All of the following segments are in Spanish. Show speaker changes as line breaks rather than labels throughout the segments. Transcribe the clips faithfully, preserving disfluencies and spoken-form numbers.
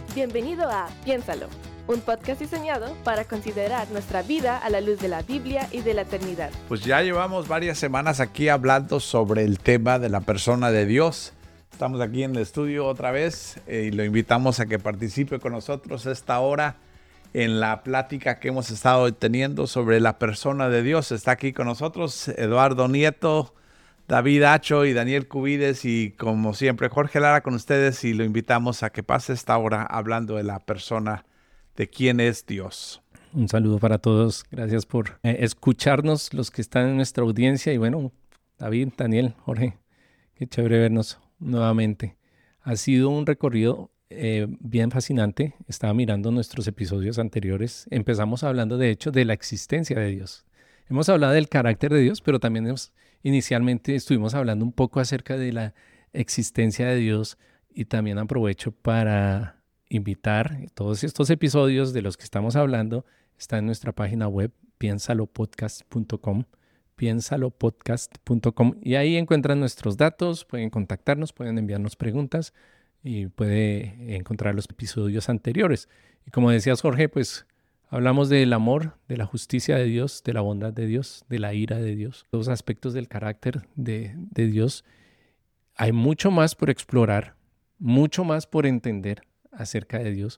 Bienvenido a Piénsalo, un podcast diseñado para considerar nuestra vida a la luz de la Biblia y de la eternidad.
Pues ya llevamos varias semanas aquí hablando sobre el tema de la persona de Dios. Estamos aquí en el estudio otra vez eh, y lo invitamos a que participe con nosotros esta hora en la plática que hemos estado teniendo sobre la persona de Dios. Está aquí con nosotros Eduardo Nieto, David Acho y Daniel Cubides, y como siempre Jorge Lara con ustedes, y lo invitamos a que pase esta hora hablando de la persona de quién es Dios.
Un saludo para todos, gracias por eh, escucharnos, los que están en nuestra audiencia, y bueno, David, Daniel, Jorge, qué chévere vernos nuevamente. Ha sido un recorrido eh, bien fascinante. Estaba mirando nuestros episodios anteriores, empezamos hablando de hecho de la existencia de Dios. Hemos hablado del carácter de Dios, pero también hemos, inicialmente estuvimos hablando un poco acerca de la existencia de Dios, y también aprovecho para invitar, todos estos episodios de los que estamos hablando están en nuestra página web piénsalo podcast punto com, piénsalo podcast punto com, y ahí encuentran nuestros datos, pueden contactarnos, pueden enviarnos preguntas y puede encontrar los episodios anteriores. Y como decías, Jorge, pues hablamos del amor, de la justicia de Dios, de la bondad de Dios, de la ira de Dios, los aspectos del carácter de, de Dios. Hay mucho más por explorar, mucho más por entender acerca de Dios,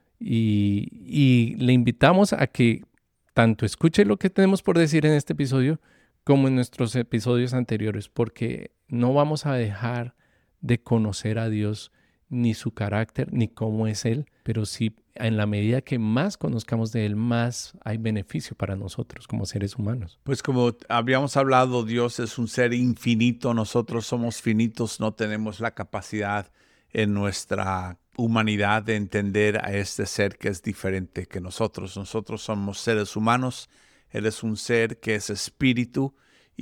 y, y le invitamos a que tanto escuche lo que tenemos por decir en este episodio como en nuestros episodios anteriores, porque no vamos a dejar de conocer a Dios, ni su carácter, ni cómo es Él, pero sí, en la medida que más conozcamos de Él, más hay beneficio para nosotros como seres humanos.
Pues como habíamos hablado, Dios es un ser infinito, nosotros somos finitos, no tenemos la capacidad en nuestra humanidad de entender a este ser que es diferente que nosotros. Nosotros somos seres humanos, Él es un ser que es espíritu,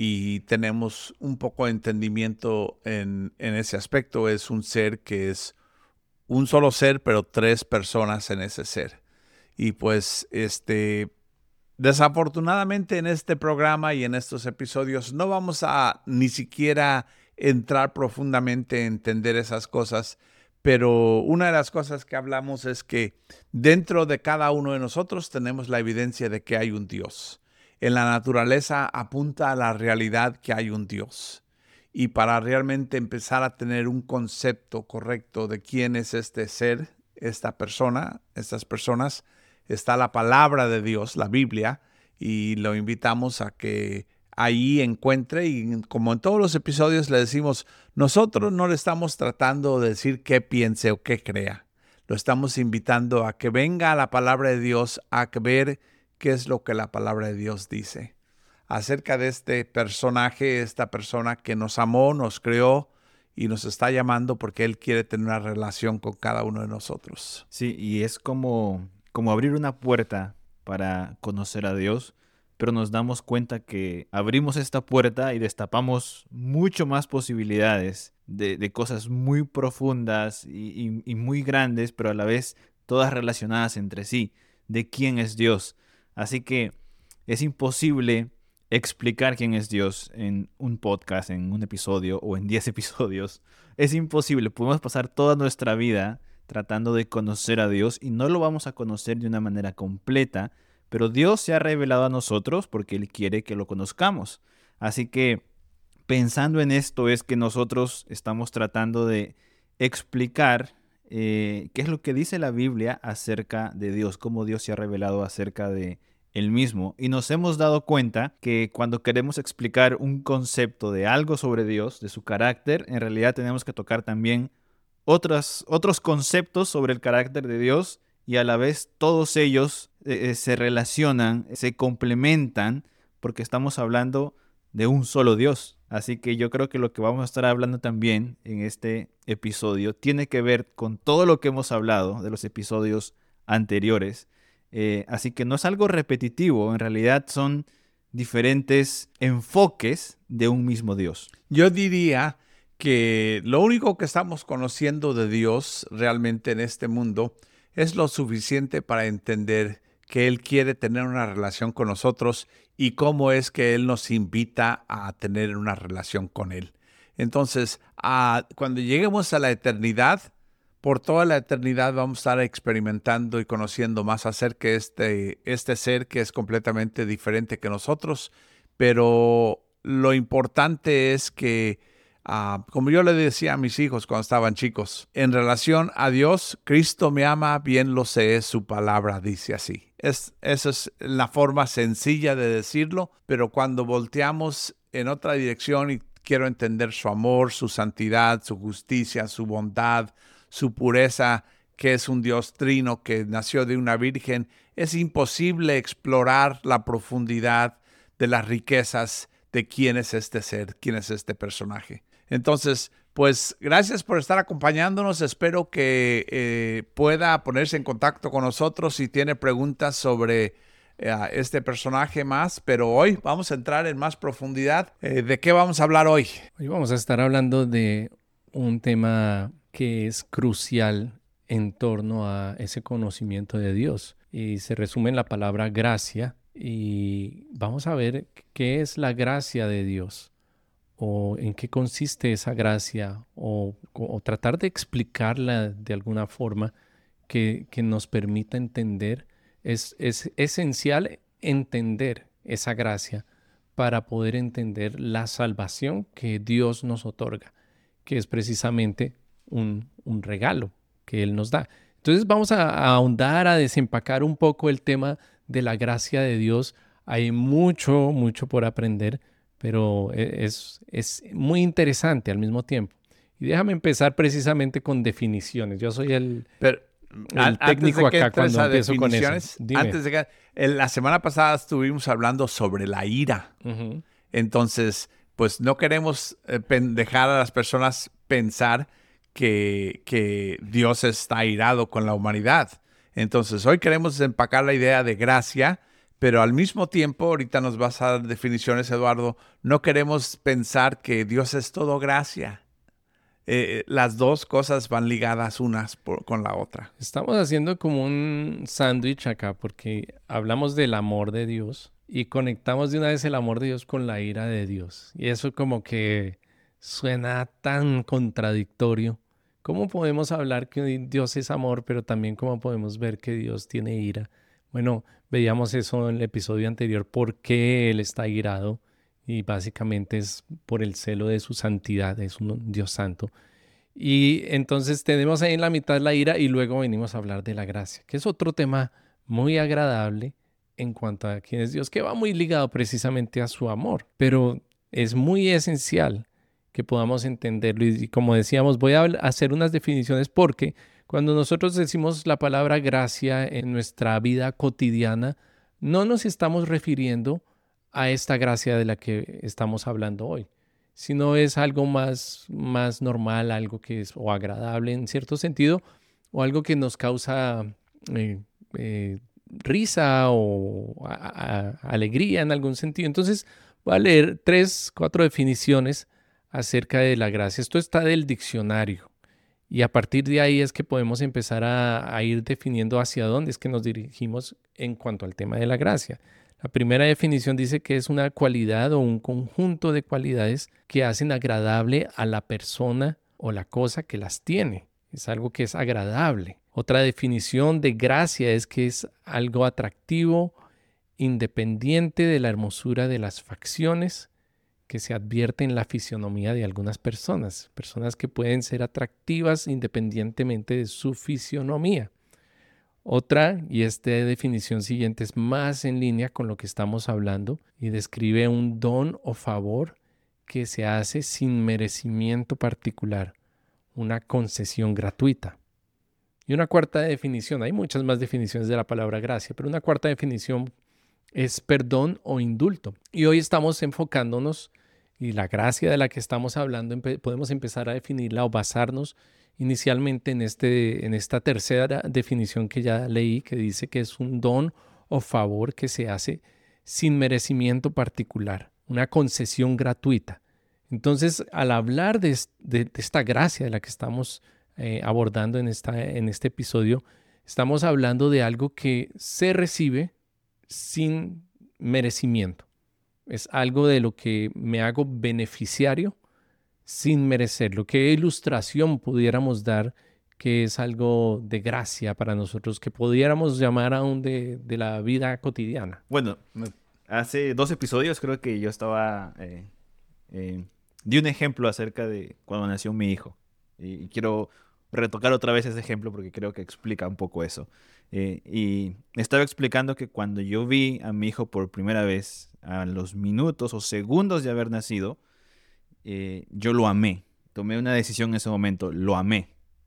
y tenemos un poco de entendimiento en, en ese aspecto. Es un ser que es un solo ser, pero tres personas en ese ser. Y pues este, desafortunadamente en este programa y en estos episodios no vamos a ni siquiera entrar profundamente en entender esas cosas, pero una de las cosas que hablamos es que dentro de cada uno de nosotros tenemos la evidencia de que hay un Dios. En la naturaleza apunta a la realidad que hay un Dios. Y para realmente empezar a tener un concepto correcto de quién es este ser, esta persona, estas personas, está la palabra de Dios, la Biblia, y lo invitamos a que ahí encuentre, y como en todos los episodios le decimos, nosotros no le estamos tratando de decir qué piense o qué crea. Lo estamos invitando a que venga a la palabra de Dios a ver qué es lo que la palabra de Dios dice acerca de este personaje, esta persona que nos amó, nos creó y nos está llamando porque Él quiere tener una relación con cada uno de nosotros.
Sí, y es como, como abrir una puerta para conocer a Dios, pero nos damos cuenta que abrimos esta puerta y destapamos mucho más posibilidades de, de cosas muy profundas y, y, y muy grandes, pero a la vez todas relacionadas entre sí, de quién es Dios. Así que es imposible explicar quién es Dios en un podcast, en un episodio o en diez episodios. Es imposible. Podemos pasar toda nuestra vida tratando de conocer a Dios y no lo vamos a conocer de una manera completa, pero Dios se ha revelado a nosotros porque Él quiere que lo conozcamos. Así que pensando en esto es que nosotros estamos tratando de explicar eh, qué es lo que dice la Biblia acerca de Dios, cómo Dios se ha revelado acerca de Él mismo. Y nos hemos dado cuenta que cuando queremos explicar un concepto de algo sobre Dios, de su carácter, en realidad tenemos que tocar también otros, otros conceptos sobre el carácter de Dios, y a la vez todos ellos eh, se relacionan, se complementan, porque estamos hablando de un solo Dios. Así que yo creo que lo que vamos a estar hablando también en este episodio tiene que ver con todo lo que hemos hablado de los episodios anteriores. Eh, así que no es algo repetitivo, en realidad son diferentes enfoques de un mismo Dios.
Yo diría que lo único que estamos conociendo de Dios realmente en este mundo es lo suficiente para entender que Él quiere tener una relación con nosotros y cómo es que Él nos invita a tener una relación con Él. Entonces, a, cuando lleguemos a la eternidad, por toda la eternidad vamos a estar experimentando y conociendo más acerca de este, este ser que es completamente diferente que nosotros, pero lo importante es que, uh, como yo le decía a mis hijos cuando estaban chicos, en relación a Dios, Cristo me ama, bien lo sé, es su palabra, dice así. Es, esa es la forma sencilla de decirlo, pero cuando volteamos en otra dirección y quiero entender su amor, su santidad, su justicia, su bondad, su pureza, que es un Dios trino que nació de una virgen, es imposible explorar la profundidad de las riquezas de quién es este ser, quién es este personaje. Entonces, pues gracias por estar acompañándonos. Espero que eh, pueda ponerse en contacto con nosotros si tiene preguntas sobre eh, este personaje más. Pero hoy vamos a entrar en más profundidad. Eh, ¿De qué vamos a hablar hoy?
Hoy vamos a estar hablando de un tema que es crucial en torno a ese conocimiento de Dios. Y se resume en la palabra gracia. Y vamos a ver qué es la gracia de Dios, o en qué consiste esa gracia, o, o tratar de explicarla de alguna forma que, que nos permita entender. Es, es esencial entender esa gracia para poder entender la salvación que Dios nos otorga, que es precisamente un, un regalo que Él nos da. Entonces vamos a, a ahondar, a desempacar un poco el tema de la gracia de Dios. Hay mucho, mucho por aprender, pero es, es muy interesante al mismo tiempo. Y déjame empezar precisamente con definiciones. Yo soy el,
pero,
el técnico acá cuando empiezo con eso. Dime.
Antes de que, la semana pasada estuvimos hablando sobre la ira.
Uh-huh.
Entonces, pues no queremos eh, dejar a las personas pensar que, que Dios está airado con la humanidad. Entonces, hoy queremos empacar la idea de gracia, pero al mismo tiempo, ahorita nos vas a dar definiciones, Eduardo, no queremos pensar que Dios es todo gracia. Eh, las dos cosas van ligadas unas por, con la otra.
Estamos haciendo como un sándwich acá, porque hablamos del amor de Dios y conectamos de una vez el amor de Dios con la ira de Dios. Y eso como que suena tan contradictorio. ¿Cómo podemos hablar que Dios es amor, pero también cómo podemos ver que Dios tiene ira? Bueno, veíamos eso en el episodio anterior, por qué Él está irado, y básicamente es por el celo de su santidad, es un Dios santo. Y entonces tenemos ahí en la mitad la ira y luego venimos a hablar de la gracia, que es otro tema muy agradable en cuanto a quién es Dios, que va muy ligado precisamente a su amor, pero es muy esencial que podamos entenderlo. Y como decíamos, voy a hacer unas definiciones porque cuando nosotros decimos la palabra gracia en nuestra vida cotidiana, no nos estamos refiriendo a esta gracia de la que estamos hablando hoy, sino es algo más, más normal, algo que es o agradable en cierto sentido, o algo que nos causa eh, eh, risa o a, a, alegría en algún sentido. Entonces voy a leer tres, cuatro definiciones acerca de la gracia. Esto está del diccionario y a partir de ahí es que podemos empezar a, a ir definiendo hacia dónde es que nos dirigimos en cuanto al tema de la gracia. La primera definición dice que es una cualidad o un conjunto de cualidades que hacen agradable a la persona o la cosa que las tiene. Es algo que es agradable. Otra definición de gracia es que es algo atractivo, independiente de la hermosura de las facciones, que se advierte en la fisionomía de algunas personas, personas que pueden ser atractivas independientemente de su fisionomía. Otra, y esta definición siguiente es más en línea con lo que estamos hablando y describe un don o favor que se hace sin merecimiento particular, una concesión gratuita. Y una cuarta definición, hay muchas más definiciones de la palabra gracia, pero una cuarta definición es perdón o indulto. Y hoy estamos enfocándonos, y la gracia de la que estamos hablando empe- podemos empezar a definirla o basarnos inicialmente en, este, en esta tercera definición que ya leí, que dice que es un don o favor que se hace sin merecimiento particular, una concesión gratuita. Entonces, al hablar de, de, de esta gracia de la que estamos eh, abordando en, esta, en este episodio, estamos hablando de algo que se recibe sin merecimiento. Es algo de lo que me hago beneficiario sin merecerlo. ¿Qué ilustración pudiéramos dar que es algo de gracia para nosotros, que pudiéramos llamar aún de, de la vida cotidiana?
Bueno, hace dos episodios creo que yo estaba... Eh, eh, di un ejemplo acerca de cuando nació mi hijo. Y, y quiero retocar otra vez ese ejemplo porque creo que explica un poco eso. Eh, y estaba explicando que cuando yo vi a mi hijo por primera vez, a los minutos o segundos de haber nacido, eh, yo lo amé. Tomé una decisión en ese momento, lo amé.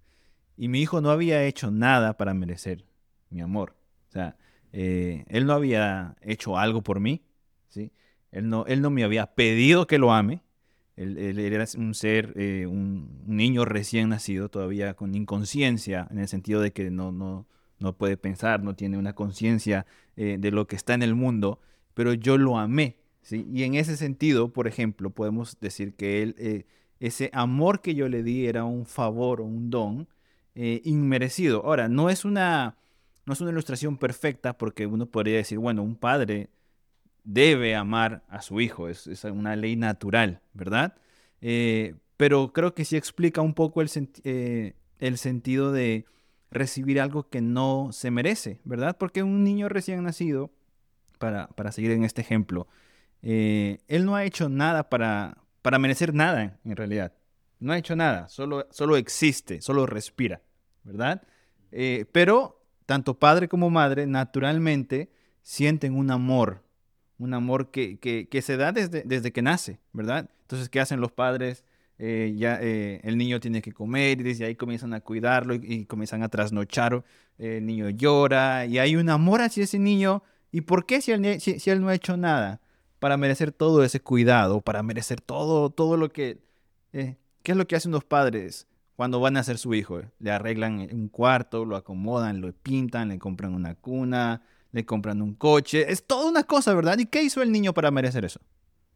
Y mi hijo no había hecho nada para merecer mi amor. O sea, eh, él no había hecho algo por mí, ¿sí? Él no, él no me había pedido que lo ame. Él, él era un ser, eh, un, un niño recién nacido, todavía con inconsciencia, en el sentido de que no, no, no puede pensar, no tiene una conciencia eh, de lo que está en el mundo, pero yo lo amé, ¿sí? Y en ese sentido, por ejemplo, podemos decir que él, eh, ese amor que yo le di era un favor o un don eh, inmerecido. Ahora, no es una, no es una ilustración perfecta porque uno podría decir, bueno, un padre debe amar a su hijo, es, es una ley natural, ¿verdad? Eh, pero creo que sí explica un poco el, senti- eh, el sentido de recibir algo que no se merece, ¿verdad? Porque un niño recién nacido, para, para seguir en este ejemplo, eh, él no ha hecho nada para, para merecer nada, en realidad. No ha hecho nada, solo, solo existe, solo respira, ¿verdad? Eh, pero tanto padre como madre naturalmente sienten un amor, un amor que, que, que se da desde, desde que nace, ¿verdad? Entonces, ¿qué hacen los padres? Eh, ya eh, el niño tiene que comer y desde ahí comienzan a cuidarlo y, y comienzan a trasnochar, eh, el niño llora y hay un amor hacia ese niño. ¿Y por qué si él, si, si él no ha hecho nada para merecer todo ese cuidado, para merecer todo, todo lo que... Eh, ¿qué es lo que hacen los padres cuando van a hacer su hijo? Le arreglan un cuarto, lo acomodan, lo pintan, le compran una cuna, le compran un coche. Es toda una cosa, ¿verdad? ¿Y qué hizo el niño para merecer eso?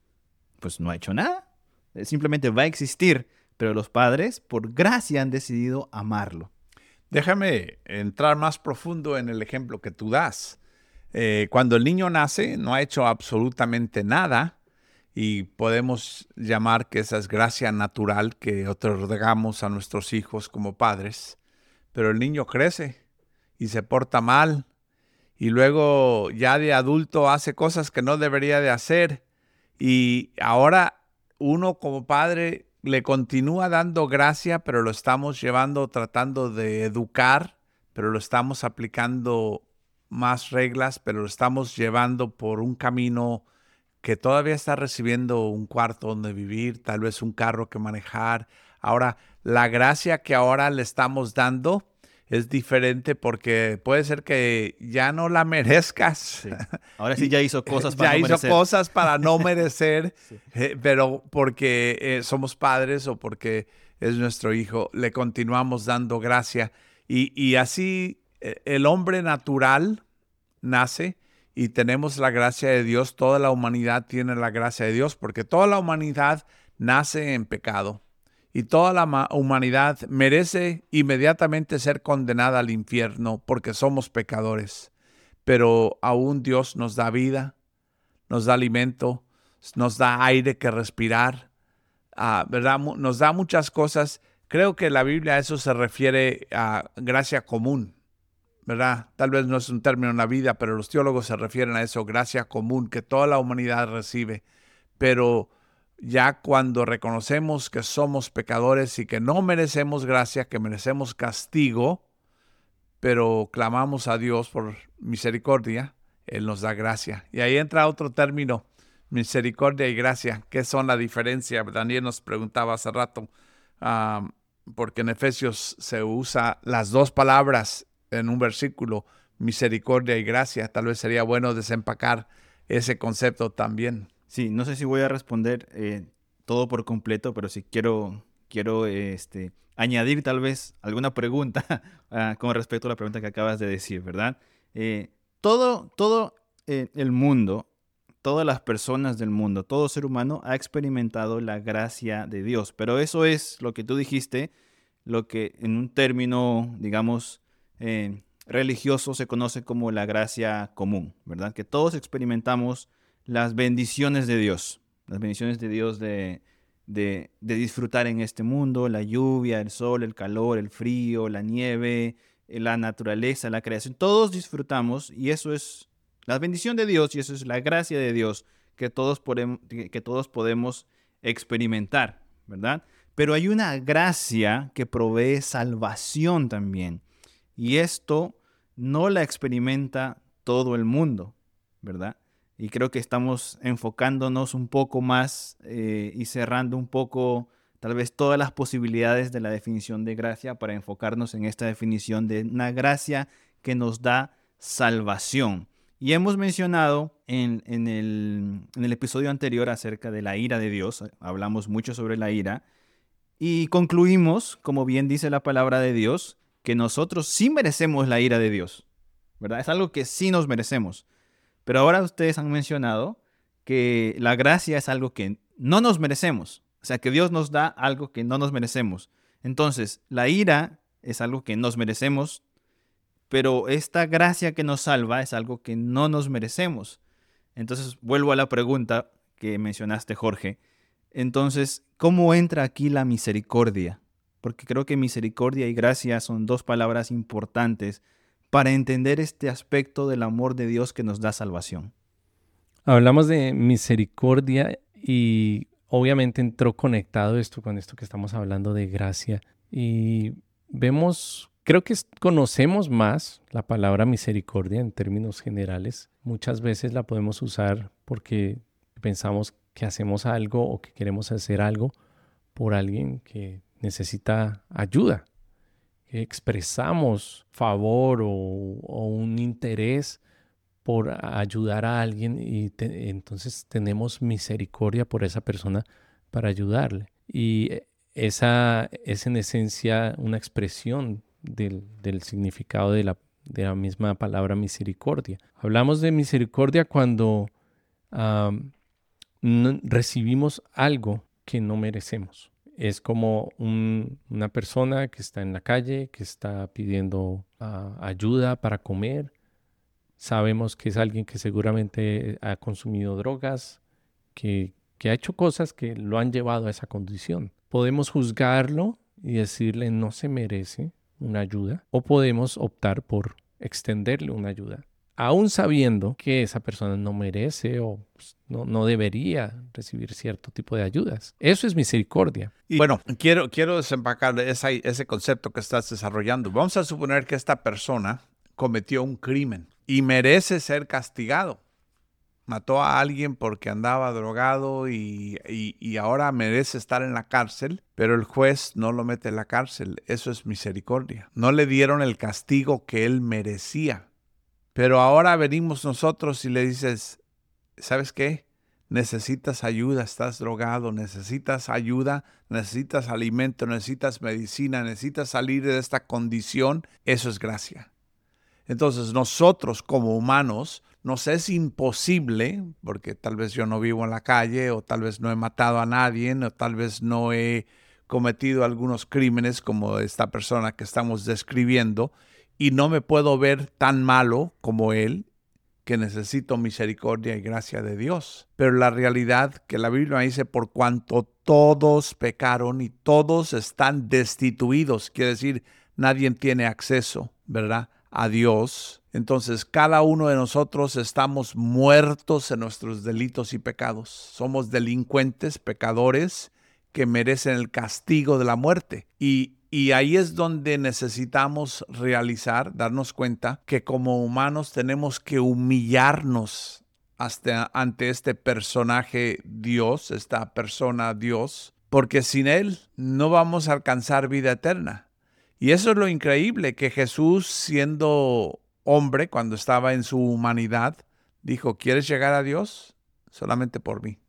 Pues no ha hecho nada. Simplemente va a existir. Pero los padres, por gracia, han decidido amarlo.
Déjame entrar más profundo en el ejemplo que tú das. Eh, cuando el niño nace, no ha hecho absolutamente nada y podemos llamar que esa es gracia natural que otorgamos a nuestros hijos como padres. Pero el niño crece y se porta mal y luego ya de adulto hace cosas que no debería de hacer y ahora uno como padre le continúa dando gracia, pero lo estamos llevando, tratando de educar, pero lo estamos aplicando más reglas, pero lo estamos llevando por un camino que todavía está recibiendo un cuarto donde vivir, tal vez un carro que manejar. Ahora, la gracia que ahora le estamos dando es diferente porque puede ser que ya no la merezcas.
Sí. Ahora sí ya hizo cosas para
ya
no merecer.
hizo cosas para no merecer,
Sí.
eh, pero porque eh, somos padres o porque es nuestro hijo, le continuamos dando gracia. Y, y así eh, el hombre natural nace y tenemos la gracia de Dios. Toda la humanidad tiene la gracia de Dios porque toda la humanidad nace en pecado. Y toda la humanidad merece inmediatamente ser condenada al infierno porque somos pecadores. Pero aún Dios nos da vida, nos da alimento, nos da aire que respirar, uh, ¿verdad? Nos da muchas cosas. Creo que la Biblia a eso se refiere a gracia común, ¿verdad? Tal vez no es un término en la vida, pero los teólogos se refieren a eso, gracia común, que toda la humanidad recibe. Pero ya cuando reconocemos que somos pecadores y que no merecemos gracia, que merecemos castigo, pero clamamos a Dios por misericordia, Él nos da gracia. Y ahí entra otro término, misericordia y gracia. ¿Qué son la diferencia? Daniel nos preguntaba hace rato, um, porque en Efesios se usa las dos palabras en un versículo, misericordia y gracia. Tal vez sería bueno desempacar ese concepto también.
Sí, no sé si voy a responder eh, todo por completo, pero sí quiero, quiero este, añadir tal vez alguna pregunta uh, con respecto a la pregunta que acabas de decir, ¿verdad? Eh, todo todo eh, el mundo, todas las personas del mundo, todo ser humano ha experimentado la gracia de Dios, pero eso es lo que tú dijiste, lo que en un término, digamos, eh, religioso se conoce como la gracia común, ¿verdad? Que todos experimentamos las bendiciones de Dios, las bendiciones de Dios de, de, de disfrutar en este mundo, la lluvia, el sol, el calor, el frío, la nieve, la naturaleza, la creación. Todos disfrutamos y eso es la bendición de Dios y eso es la gracia de Dios que todos podemos, que todos podemos experimentar, ¿verdad? Pero hay una gracia que provee salvación también. Y esto no la experimenta todo el mundo, ¿verdad? Y creo que estamos enfocándonos un poco más eh, y cerrando un poco tal vez todas las posibilidades de la definición de gracia para enfocarnos en esta definición de una gracia que nos da salvación. Y hemos mencionado en, en, el, en el episodio anterior acerca de la ira de Dios, hablamos mucho sobre la ira, y concluimos, como bien dice la palabra de Dios, que nosotros sí merecemos la ira de Dios, ¿verdad? Es algo que sí nos merecemos. Pero ahora ustedes han mencionado que la gracia es algo que no nos merecemos. O sea, que Dios nos da algo que no nos merecemos. Entonces, la ira es algo que nos merecemos, pero esta gracia que nos salva es algo que no nos merecemos. Entonces, vuelvo a la pregunta que mencionaste, Jorge. Entonces, ¿cómo entra aquí la misericordia? Porque creo que misericordia y gracia son dos palabras importantes para entender este aspecto del amor de Dios que nos da salvación.
Hablamos de misericordia y obviamente entró conectado esto con esto que estamos hablando de gracia. Y vemos, creo que conocemos más la palabra misericordia en términos generales. Muchas veces la podemos usar porque pensamos que hacemos algo o que queremos hacer algo por alguien que necesita ayuda. Que expresamos favor o, o un interés por ayudar a alguien y te, entonces tenemos misericordia por esa persona para ayudarle. Y esa es en esencia una expresión del, del significado de la, de la misma palabra misericordia. Hablamos de misericordia cuando um, no, recibimos algo que no merecemos. Es como un, una persona que está en la calle, que está pidiendo uh, ayuda para comer. Sabemos que es alguien que seguramente ha consumido drogas, que, que ha hecho cosas que lo han llevado a esa condición. Podemos juzgarlo y decirle no se merece una ayuda, o podemos optar por extenderle una ayuda, aún sabiendo que esa persona no merece o pues, no, no debería recibir cierto tipo de ayudas. Eso es misericordia.
Y bueno, quiero, quiero desempacar esa, ese concepto que estás desarrollando. Vamos a suponer que esta persona cometió un crimen y merece ser castigado. Mató a alguien porque andaba drogado y, y, y ahora merece estar en la cárcel, pero el juez no lo mete en la cárcel. Eso es misericordia. No le dieron el castigo que él merecía. Pero ahora venimos nosotros y le dices, ¿sabes qué? Necesitas ayuda, estás drogado, necesitas ayuda, necesitas alimento, necesitas medicina, necesitas salir de esta condición. Eso es gracia. Entonces nosotros como humanos nos es imposible, porque tal vez yo no vivo en la calle o tal vez no he matado a nadie o tal vez no he cometido algunos crímenes como esta persona que estamos describiendo y no me puedo ver tan malo como él, que necesito misericordia y gracia de Dios. Pero la realidad que la Biblia dice, por cuanto todos pecaron y todos están destituidos, quiere decir, nadie tiene acceso, ¿verdad?, a Dios. Entonces, cada uno de nosotros estamos muertos en nuestros delitos y pecados. Somos delincuentes, pecadores, que merecen el castigo de la muerte. Y Y ahí es donde necesitamos realizar, darnos cuenta que como humanos tenemos que humillarnos hasta ante este personaje Dios, esta persona Dios, porque sin Él no vamos a alcanzar vida eterna. Y eso es lo increíble, que Jesús, siendo hombre, cuando estaba en su humanidad, dijo, ¿quieres llegar a Dios? Solamente por mí.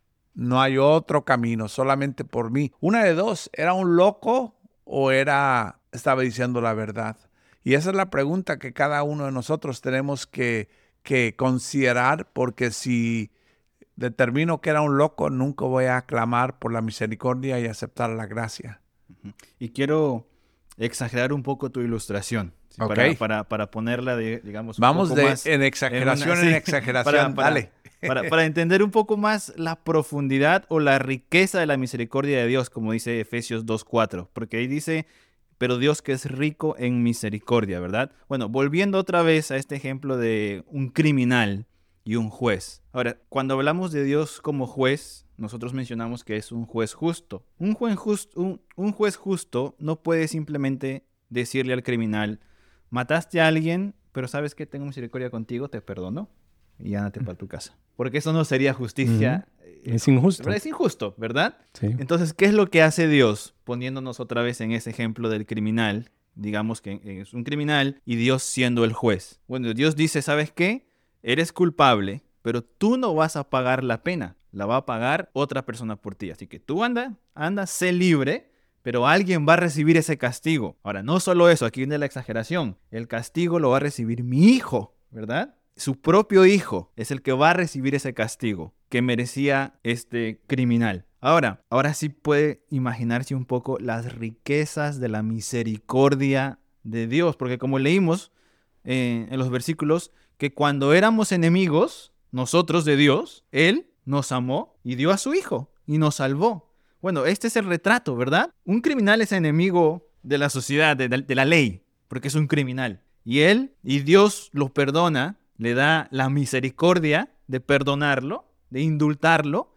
No hay otro camino, solamente por mí. Una de dos, ¿era un loco o era, estaba diciendo la verdad? Y esa es la pregunta que cada uno de nosotros tenemos que, que considerar, porque si determino que era un loco, nunca voy a clamar por la misericordia y aceptar la gracia.
Y quiero exagerar un poco tu ilustración, ¿sí?
Okay.
para, para, para ponerla, de, digamos, un
Vamos
poco
de,
más
en exageración
en, una,
en
sí,
exageración,
para, para,
dale.
Para, para entender un poco más la profundidad o la riqueza de la misericordia de Dios, como dice Efesios dos cuatro, porque ahí dice, pero Dios que es rico en misericordia, ¿verdad? Bueno, volviendo otra vez a este ejemplo de un criminal y un juez. Ahora, cuando hablamos de Dios como juez, nosotros mencionamos que es un juez justo. Un juez justo, un, un juez justo no puede simplemente decirle al criminal, mataste a alguien, pero ¿sabes qué? Tengo misericordia contigo, te perdono y ándate para tu casa. Porque eso no sería justicia.
Uh-huh. Es injusto.
Es injusto, ¿verdad?
Sí.
Entonces, ¿qué es lo que hace Dios? Poniéndonos otra vez en ese ejemplo del criminal. Digamos que es un criminal y Dios siendo el juez. Bueno, Dios dice, ¿sabes qué? Eres culpable, pero tú no vas a pagar la pena. La va a pagar otra persona por ti. Así que tú anda, anda, sé libre, pero alguien va a recibir ese castigo. Ahora, no solo eso, aquí viene la exageración. El castigo lo va a recibir mi hijo, ¿verdad? Su propio hijo es el que va a recibir ese castigo que merecía este criminal. Ahora, ahora sí puede imaginarse un poco las riquezas de la misericordia de Dios, porque como leímos eh, en los versículos, que cuando éramos enemigos, nosotros de Dios, Él nos amó y dio a su hijo y nos salvó. Bueno, este es el retrato, ¿verdad? Un criminal es enemigo de la sociedad, de, de la ley, porque es un criminal. Y Él, y Dios lo perdona, le da la misericordia de perdonarlo, de indultarlo,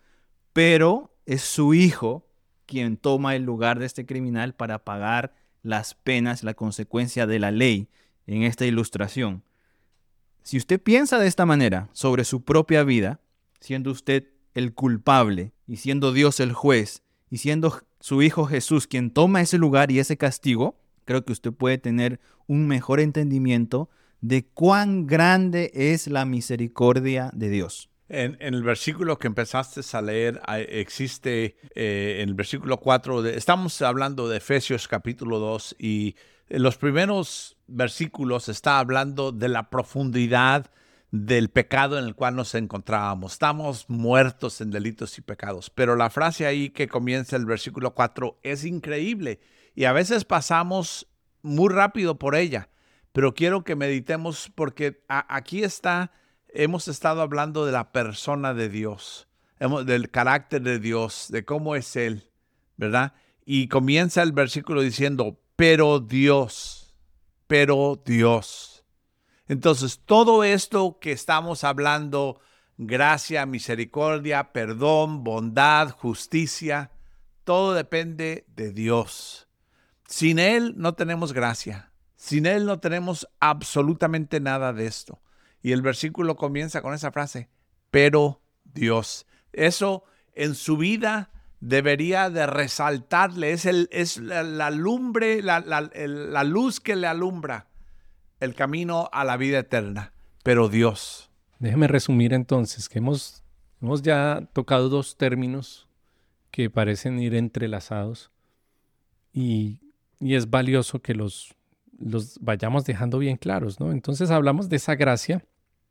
pero es su hijo quien toma el lugar de este criminal para pagar las penas, la consecuencia de la ley en esta ilustración. Si usted piensa de esta manera sobre su propia vida, siendo usted el culpable y siendo Dios el juez y siendo su hijo Jesús quien toma ese lugar y ese castigo, creo que usted puede tener un mejor entendimiento de cuán grande es la misericordia de Dios.
En, en el versículo que empezaste a leer, existe eh, en el versículo cuatro, de, estamos hablando de Efesios capítulo dos, y en los primeros versículos está hablando de la profundidad del pecado en el cual nos encontrábamos. Estamos muertos en delitos y pecados, pero la frase ahí que comienza el versículo cuatro es increíble y a veces pasamos muy rápido por ella. Pero quiero que meditemos porque a, aquí está, hemos estado hablando de la persona de Dios, hemos, del carácter de Dios, de cómo es Él, ¿verdad? Y comienza el versículo diciendo, pero Dios, pero Dios. Entonces, todo esto que estamos hablando, gracia, misericordia, perdón, bondad, justicia, todo depende de Dios. Sin Él no tenemos gracia. Sin Él no tenemos absolutamente nada de esto. Y el versículo comienza con esa frase, pero Dios. Eso en su vida debería de resaltarle. Es, el, es la, la lumbre, la, la, el, la luz que le alumbra el camino a la vida eterna. Pero Dios.
Déjeme resumir entonces que hemos, hemos ya tocado dos términos que parecen ir entrelazados y, y es valioso que los los vayamos dejando bien claros, ¿no? Entonces hablamos de esa gracia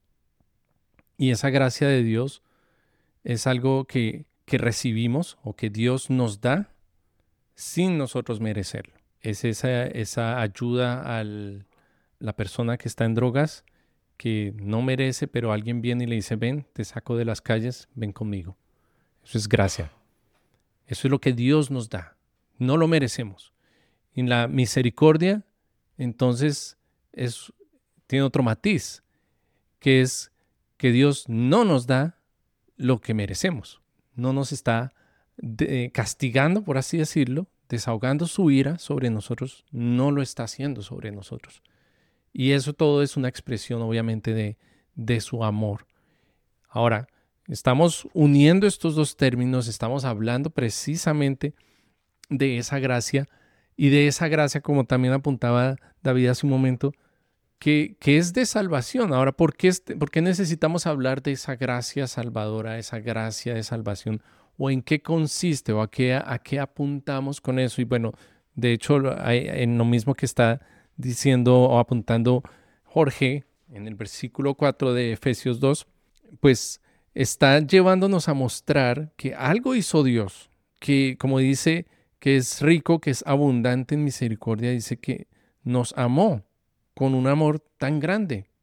y esa gracia de Dios es algo que, que recibimos o que Dios nos da sin nosotros merecerlo. Es esa, esa ayuda a la persona que está en drogas que no merece, pero alguien viene y le dice, ven, te saco de las calles, ven conmigo. Eso es gracia. Eso es lo que Dios nos da. No lo merecemos. En la misericordia, entonces, es, tiene otro matiz, que es que Dios no nos da lo que merecemos. No nos está de, castigando, por así decirlo, desahogando su ira sobre nosotros. No lo está haciendo sobre nosotros. Y eso todo es una expresión, obviamente, de, de su amor. Ahora, estamos uniendo estos dos términos, estamos hablando precisamente de esa gracia. Y de esa gracia, como también apuntaba David hace un momento, que, que es de salvación. Ahora, ¿por qué, este, ¿por qué necesitamos hablar de esa gracia salvadora, esa gracia de salvación? ¿O en qué consiste? ¿O a qué, a qué apuntamos con eso? Y bueno, de hecho, en lo mismo que está diciendo o apuntando Jorge en el versículo cuatro de Efesios dos, pues está llevándonos a mostrar que algo hizo Dios, que como dice, que es rico, que es abundante en misericordia, dice que nos amó con un amor tan grande.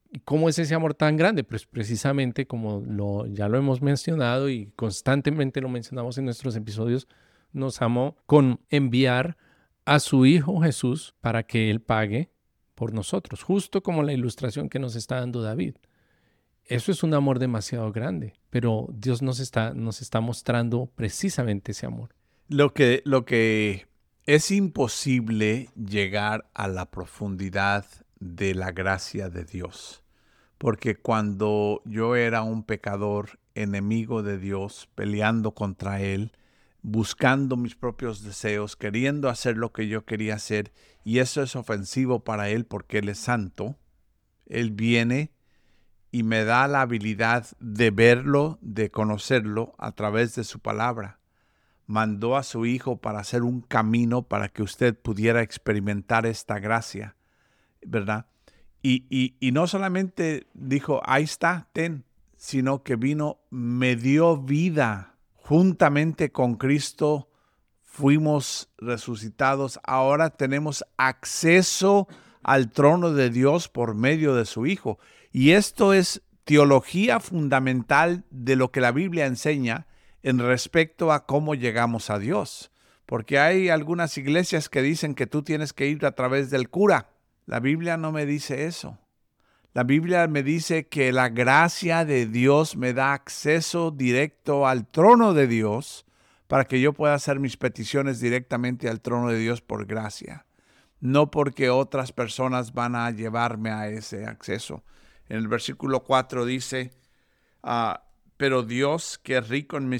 ¿Y cómo es ese amor tan grande? Pues precisamente como lo, ya lo hemos mencionado y constantemente lo mencionamos en nuestros episodios, nos amó con enviar a su Hijo Jesús para que Él pague por nosotros, justo como la ilustración que nos está dando David. Eso es un amor demasiado grande, pero Dios nos está, nos está mostrando precisamente ese amor.
Lo que, lo que es imposible llegar a la profundidad de la gracia de Dios, porque cuando yo era un pecador, enemigo de Dios, peleando contra Él, buscando mis propios deseos, queriendo hacer lo que yo quería hacer, y eso es ofensivo para Él porque Él es santo, Él viene y me da la habilidad de verlo, de conocerlo a través de su palabra. Mandó a su Hijo para hacer un camino para que usted pudiera experimentar esta gracia, ¿verdad? Y, y, y no solamente dijo, ahí está, ten, sino que vino, me dio vida. Juntamente con Cristo fuimos resucitados. Ahora tenemos acceso al trono de Dios por medio de su Hijo. Y esto es teología fundamental de lo que la Biblia enseña en respecto a cómo llegamos a Dios. Porque hay algunas iglesias que dicen que tú tienes que ir a través del cura. La Biblia no me dice eso. La Biblia me dice que la gracia de Dios me da acceso directo al trono de Dios para que yo pueda hacer mis peticiones directamente al trono de Dios por gracia. No porque otras personas van a llevarme a ese acceso. En el versículo cuatro dice, uh, pero Dios, que es rico en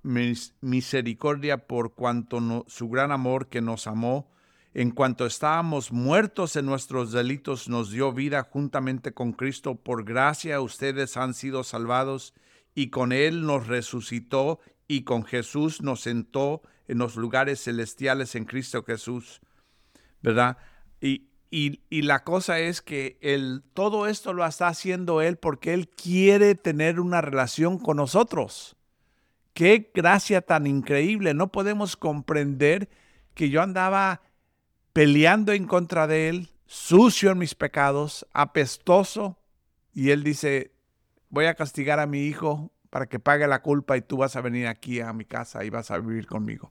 misericordia por cuanto no, su gran amor que nos amó, en cuanto estábamos muertos en nuestros delitos, nos dio vida juntamente con Cristo. Por gracia ustedes han sido salvados y con Él nos resucitó y con Jesús nos sentó en los lugares celestiales en Cristo Jesús, ¿verdad? Y, y, y la cosa es que él, todo esto lo está haciendo Él porque Él quiere tener una relación con nosotros. ¡Qué gracia tan increíble! No podemos comprender que yo andaba peleando en contra de Él, sucio en mis pecados, apestoso, y Él dice, voy a castigar a mi hijo para que pague la culpa y tú vas a venir aquí a mi casa y vas a vivir conmigo.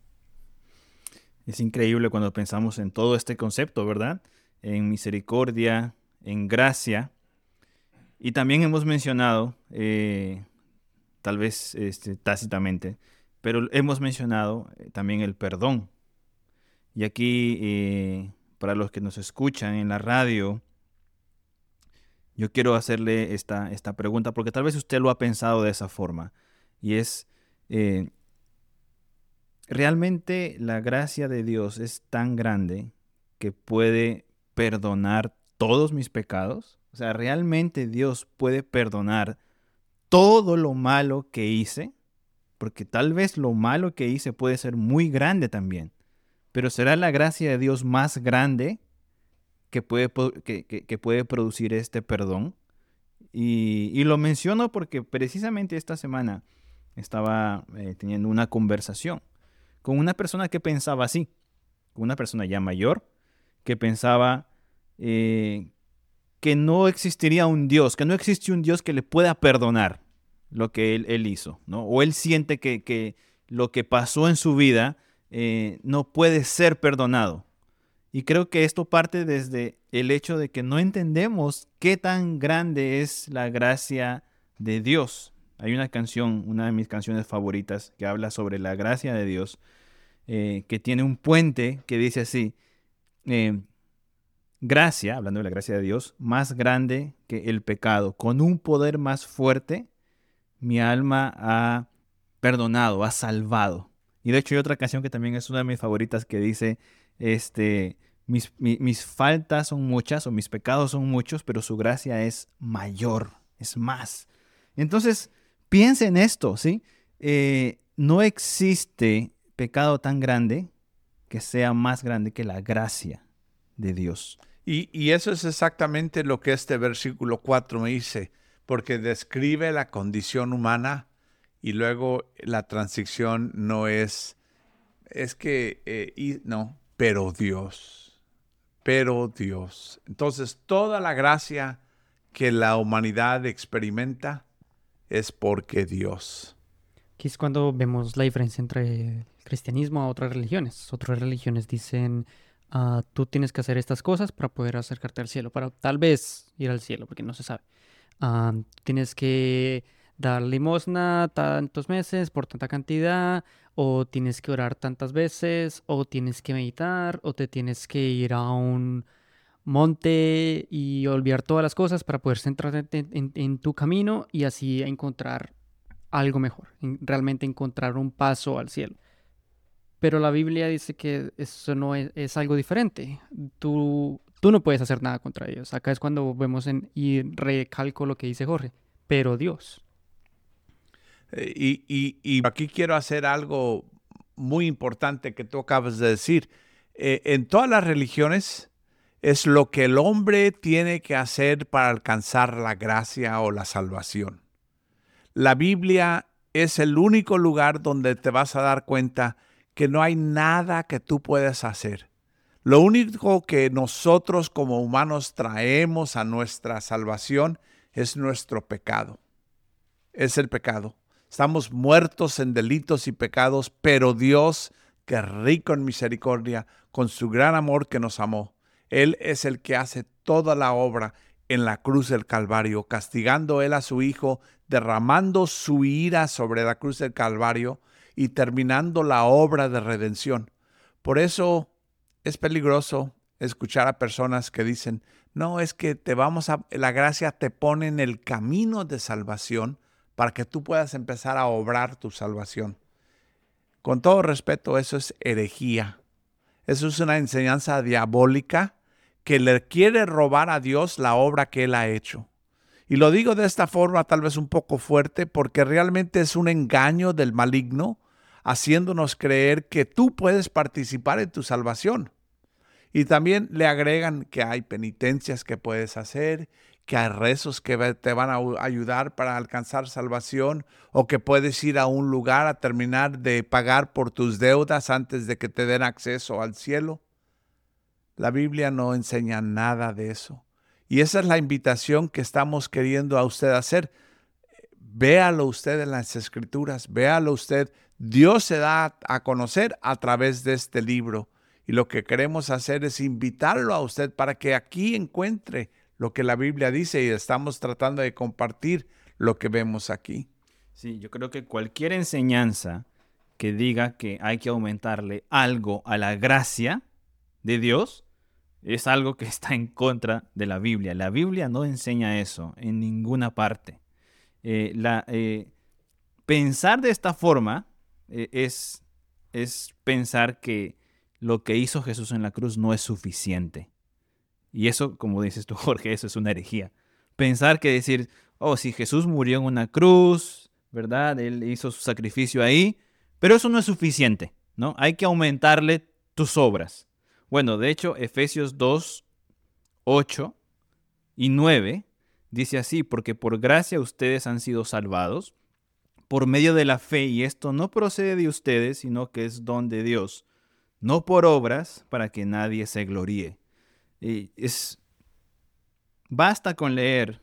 Es increíble cuando pensamos en todo este concepto, ¿verdad? En misericordia, en gracia. Y también hemos mencionado, eh, tal vez este, tácitamente, pero hemos mencionado eh, también el perdón. Y aquí, eh, para los que nos escuchan en la radio, yo quiero hacerle esta, esta pregunta, porque tal vez usted lo ha pensado de esa forma. Y es, eh, ¿realmente la gracia de Dios es tan grande que puede perdonar todos mis pecados? O sea, ¿realmente Dios puede perdonar todo lo malo que hice? Porque tal vez lo malo que hice puede ser muy grande también. Pero ¿será la gracia de Dios más grande que puede, que, que, que puede producir este perdón? Y, y lo menciono porque precisamente esta semana estaba eh, teniendo una conversación con una persona que pensaba así, una persona ya mayor, que pensaba eh, que no existiría un Dios, que no existe un Dios que le pueda perdonar lo que él, él hizo, ¿no? O él siente que, que lo que pasó en su vida Eh, no puede ser perdonado. Y creo que esto parte desde el hecho de que no entendemos qué tan grande es la gracia de Dios. Hay una canción, una de mis canciones favoritas, que habla sobre la gracia de Dios, eh, que tiene un puente que dice así, eh, gracia, hablando de la gracia de Dios, más grande que el pecado, con un poder más fuerte, mi alma ha perdonado, ha salvado. Y de hecho hay otra canción que también es una de mis favoritas que dice, este, mis, mi, mis faltas son muchas o mis pecados son muchos, pero su gracia es mayor, es más. Entonces, piensa en esto, ¿sí? Eh, no existe pecado tan grande que sea más grande que la gracia de Dios.
Y, y eso es exactamente lo que este versículo cuatro me dice, porque describe la condición humana. Y luego la transición no es, es que, eh, y, no, pero Dios, pero Dios. Entonces toda la gracia que la humanidad experimenta es porque Dios.
Aquí es cuando vemos la diferencia entre el cristianismo a otras religiones. Otras religiones dicen, ah, tú tienes que hacer estas cosas para poder acercarte al cielo, para tal vez ir al cielo, porque no se sabe. Ah, tienes que dar limosna tantos meses por tanta cantidad, o tienes que orar tantas veces, o tienes que meditar, o te tienes que ir a un monte y olvidar todas las cosas para poder centrarte en, en- en tu camino y así encontrar algo mejor, en- realmente encontrar un paso al cielo. Pero la Biblia dice que eso no es, es algo diferente. Tú, tú no puedes hacer nada contra Dios. Acá es cuando vemos en, y recalco lo que dice Jorge, pero Dios.
Eh, Y, y- y aquí quiero hacer algo muy importante que tú acabas de decir. Eh, en todas las religiones es lo que el hombre tiene que hacer para alcanzar la gracia o la salvación. La Biblia es el único lugar donde te vas a dar cuenta que no hay nada que tú puedas hacer. Lo único que nosotros como humanos traemos a nuestra salvación es nuestro pecado. Es el pecado. Estamos muertos en delitos y pecados, pero Dios, que es rico en misericordia, con su gran amor que nos amó, Él es el que hace toda la obra en la cruz del Calvario, castigando Él a su Hijo, derramando su ira sobre la cruz del Calvario y terminando la obra de redención. Por eso es peligroso escuchar a personas que dicen, no, es que te vamos a, la gracia te pone en el camino de salvación para que tú puedas empezar a obrar tu salvación. Con todo respeto, eso es herejía. Eso es una enseñanza diabólica que le quiere robar a Dios la obra que Él ha hecho. Y lo digo de esta forma tal vez un poco fuerte porque realmente es un engaño del maligno haciéndonos creer que tú puedes participar en tu salvación. Y también le agregan que hay penitencias que puedes hacer, que hay rezos que te van a ayudar para alcanzar salvación, o que puedes ir a un lugar a terminar de pagar por tus deudas antes de que te den acceso al cielo. La Biblia no enseña nada de eso. Y esa es la invitación que estamos queriendo a usted hacer. Véalo usted en las Escrituras, véalo usted. Dios se da a conocer a través de este libro. Y lo que queremos hacer es invitarlo a usted para que aquí encuentre lo que la Biblia dice y estamos tratando de compartir lo que vemos aquí.
Sí, yo creo que cualquier enseñanza que diga que hay que aumentarle algo a la gracia de Dios es algo que está en contra de la Biblia. La Biblia no enseña eso en ninguna parte. Eh, la, eh, pensar de esta forma eh, es, es pensar que lo que hizo Jesús en la cruz no es suficiente. Y eso, como dices tú, Jorge, eso es una herejía. Pensar que decir, oh, si Jesús murió en una cruz, ¿verdad? Él hizo su sacrificio ahí, pero eso no es suficiente, ¿no? Hay que aumentarle tus obras. Bueno, de hecho, Efesios dos, ocho y nueve dice así, porque por gracia ustedes han sido salvados por medio de la fe, y esto no procede de ustedes, sino que es don de Dios, no por obras para que nadie se gloríe. Y es, basta con leer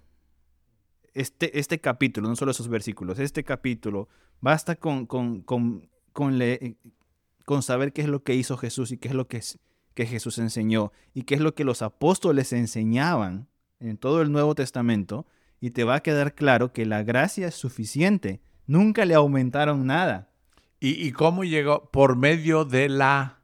este, este capítulo, no solo esos versículos, este capítulo, basta con, con, con, con, le, con saber qué es lo que hizo Jesús y qué es lo que, que Jesús enseñó y qué es lo que los apóstoles enseñaban en todo el Nuevo Testamento, y te va a quedar claro que la gracia es suficiente. Nunca le aumentaron nada.
¿Y, y cómo llegó? Por medio de la,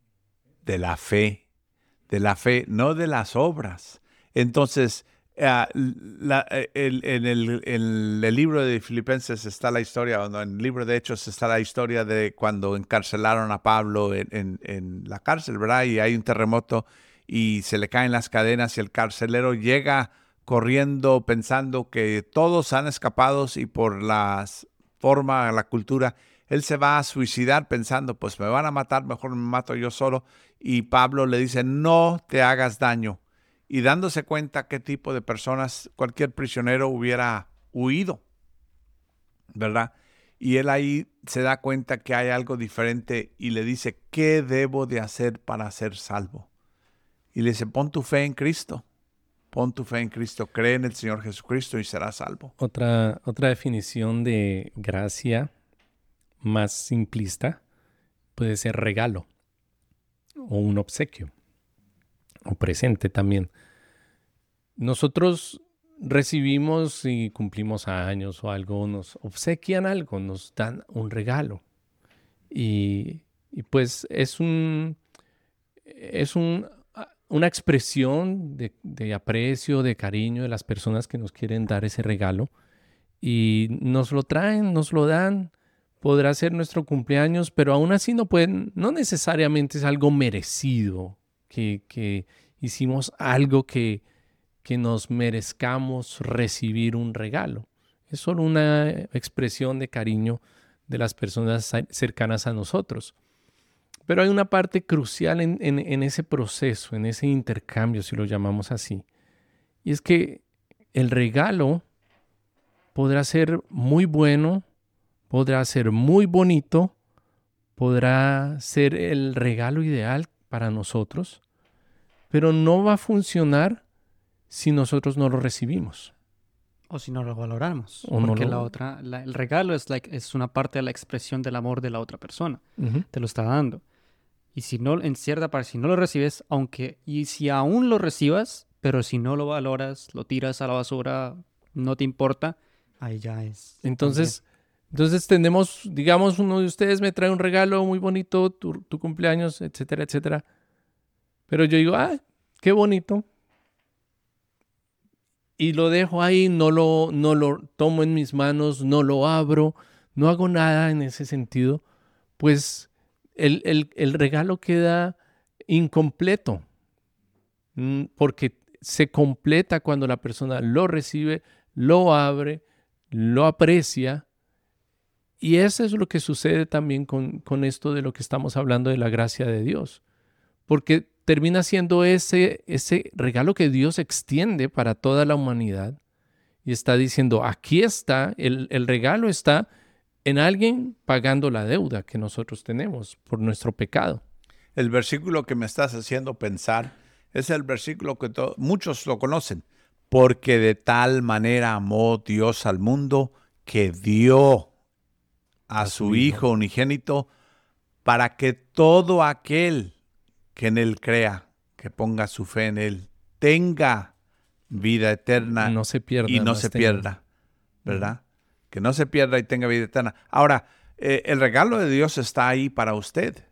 de la fe. De la fe, no de las obras. Entonces, uh, la, el, en, el, en el libro de Filipenses está la historia, o no, en el libro de Hechos está la historia de cuando encarcelaron a Pablo en, en, en la cárcel, ¿verdad? Y hay un terremoto y se le caen las cadenas y el carcelero llega corriendo pensando que todos han escapado y por la forma, la cultura, él se va a suicidar pensando, pues me van a matar, mejor me mato yo solo. Y Pablo le dice, no te hagas daño. Y dándose cuenta qué tipo de personas cualquier prisionero hubiera huido, ¿verdad? Y él ahí se da cuenta que hay algo diferente y le dice, ¿qué debo de hacer para ser salvo? Y le dice, pon tu fe en Cristo. Pon tu fe en Cristo, cree en el Señor Jesucristo y serás salvo.
Otra, otra definición de gracia más simplista puede ser regalo o un obsequio o presente también. Nosotros recibimos y cumplimos años o algo, nos obsequian algo, nos dan un regalo. Y, y pues es un es un, una expresión de, de aprecio, de cariño de las personas que nos quieren dar ese regalo. Y nos lo traen, nos lo dan. Podrá ser nuestro cumpleaños, pero aún así no pueden, no necesariamente es algo merecido, que, que hicimos algo que que nos merezcamos recibir un regalo. Es solo una expresión de cariño de las personas cercanas a nosotros. Pero hay una parte crucial en, en, en ese proceso, en ese intercambio, si lo llamamos así. Y es que el regalo podrá ser muy bueno, podrá ser muy bonito, podrá ser el regalo ideal para nosotros, pero no va a funcionar si nosotros no lo recibimos.
O si no lo valoramos.
O no
porque
lo-
la otra, la- el regalo es, like, es una parte de la expresión del amor de la otra persona.
Uh-huh.
Te lo está dando. Y si no, en cierta parte, si no lo recibes, aunque, y si aún lo recibas, pero si no lo valoras, lo tiras a la basura, no te importa, ahí ya es.
Entonces, entonces tenemos, digamos, uno de ustedes me trae un regalo muy bonito, tu, tu cumpleaños, etcétera, etcétera. Pero yo digo, ah, qué bonito. Y lo dejo ahí, no lo, no lo tomo en mis manos, no lo abro, no hago nada en ese sentido. Pues el, el, el regalo queda incompleto, mm, porque se completa cuando la persona lo recibe, lo abre, lo aprecia. Y eso es lo que sucede también con, con esto de lo que estamos hablando de la gracia de Dios. Porque termina siendo ese, ese regalo que Dios extiende para toda la humanidad. Y está diciendo, aquí está, el, el regalo está en alguien pagando la deuda que nosotros tenemos por nuestro pecado.
El versículo que me estás haciendo pensar es el versículo que to- muchos lo conocen. Porque de tal manera amó Dios al mundo que dio a su Hijo unigénito para que todo aquel que en Él crea, que ponga su fe en Él, tenga vida eterna
No se pierda.
y no
más
se
tenga.
pierda, ¿verdad? Que no se pierda y tenga vida eterna. Ahora, eh, el regalo de Dios está ahí para usted.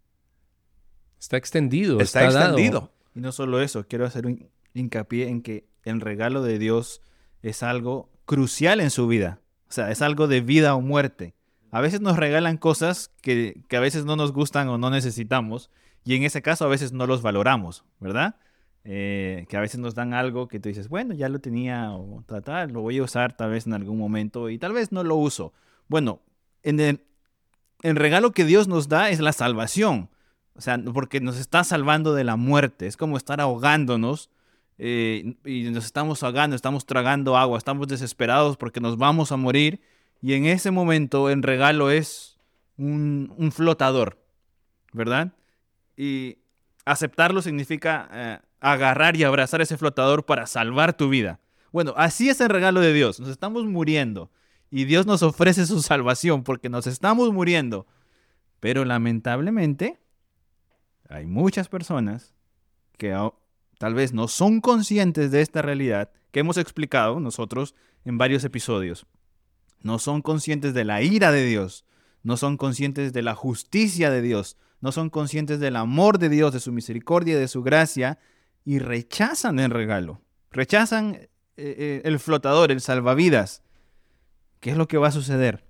Está extendido.
Está,
Está, dado.
extendido.
Y no solo eso, quiero hacer un hincapié en que el regalo de Dios es algo crucial en su vida. O sea, es algo de vida o muerte. A veces nos regalan cosas que, que a veces no nos gustan o no necesitamos, y en ese caso a veces no los valoramos, ¿verdad? Eh, que a veces nos dan algo que tú dices, bueno, ya lo tenía, o tal, tal, lo voy a usar tal vez en algún momento, y tal vez no lo uso. Bueno, en el, el regalo que Dios nos da es la salvación. O sea, porque nos está salvando de la muerte. Es como estar ahogándonos eh, y nos estamos ahogando, estamos tragando agua, estamos desesperados porque nos vamos a morir. Y en ese momento el regalo es un, un flotador, ¿verdad? Y aceptarlo significa eh, agarrar y abrazar ese flotador para salvar tu vida. Bueno, así es el regalo de Dios. Nos estamos muriendo y Dios nos ofrece su salvación porque nos estamos muriendo. Pero lamentablemente hay muchas personas que oh, tal vez no son conscientes de esta realidad que hemos explicado nosotros en varios episodios. No son conscientes de la ira de Dios, no son conscientes de la justicia de Dios, no son conscientes del amor de Dios, de su misericordia, de su gracia, y rechazan el regalo, rechazan eh, eh, el flotador, el salvavidas. ¿Qué es lo que va a suceder?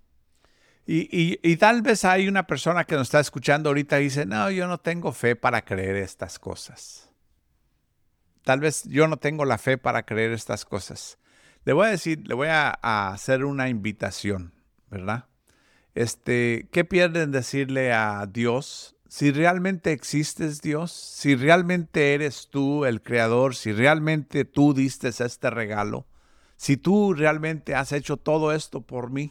Y, y, y tal vez hay una persona que nos está escuchando ahorita y dice, no, yo no tengo fe para creer estas cosas. Tal vez yo no tengo la fe para creer estas cosas. Le voy a decir, le voy a, a hacer una invitación, ¿verdad? Este, ¿qué pierden decirle a Dios? Si realmente existes, Dios, si realmente eres tú el creador, si realmente tú diste este regalo, si tú realmente has hecho todo esto por mí,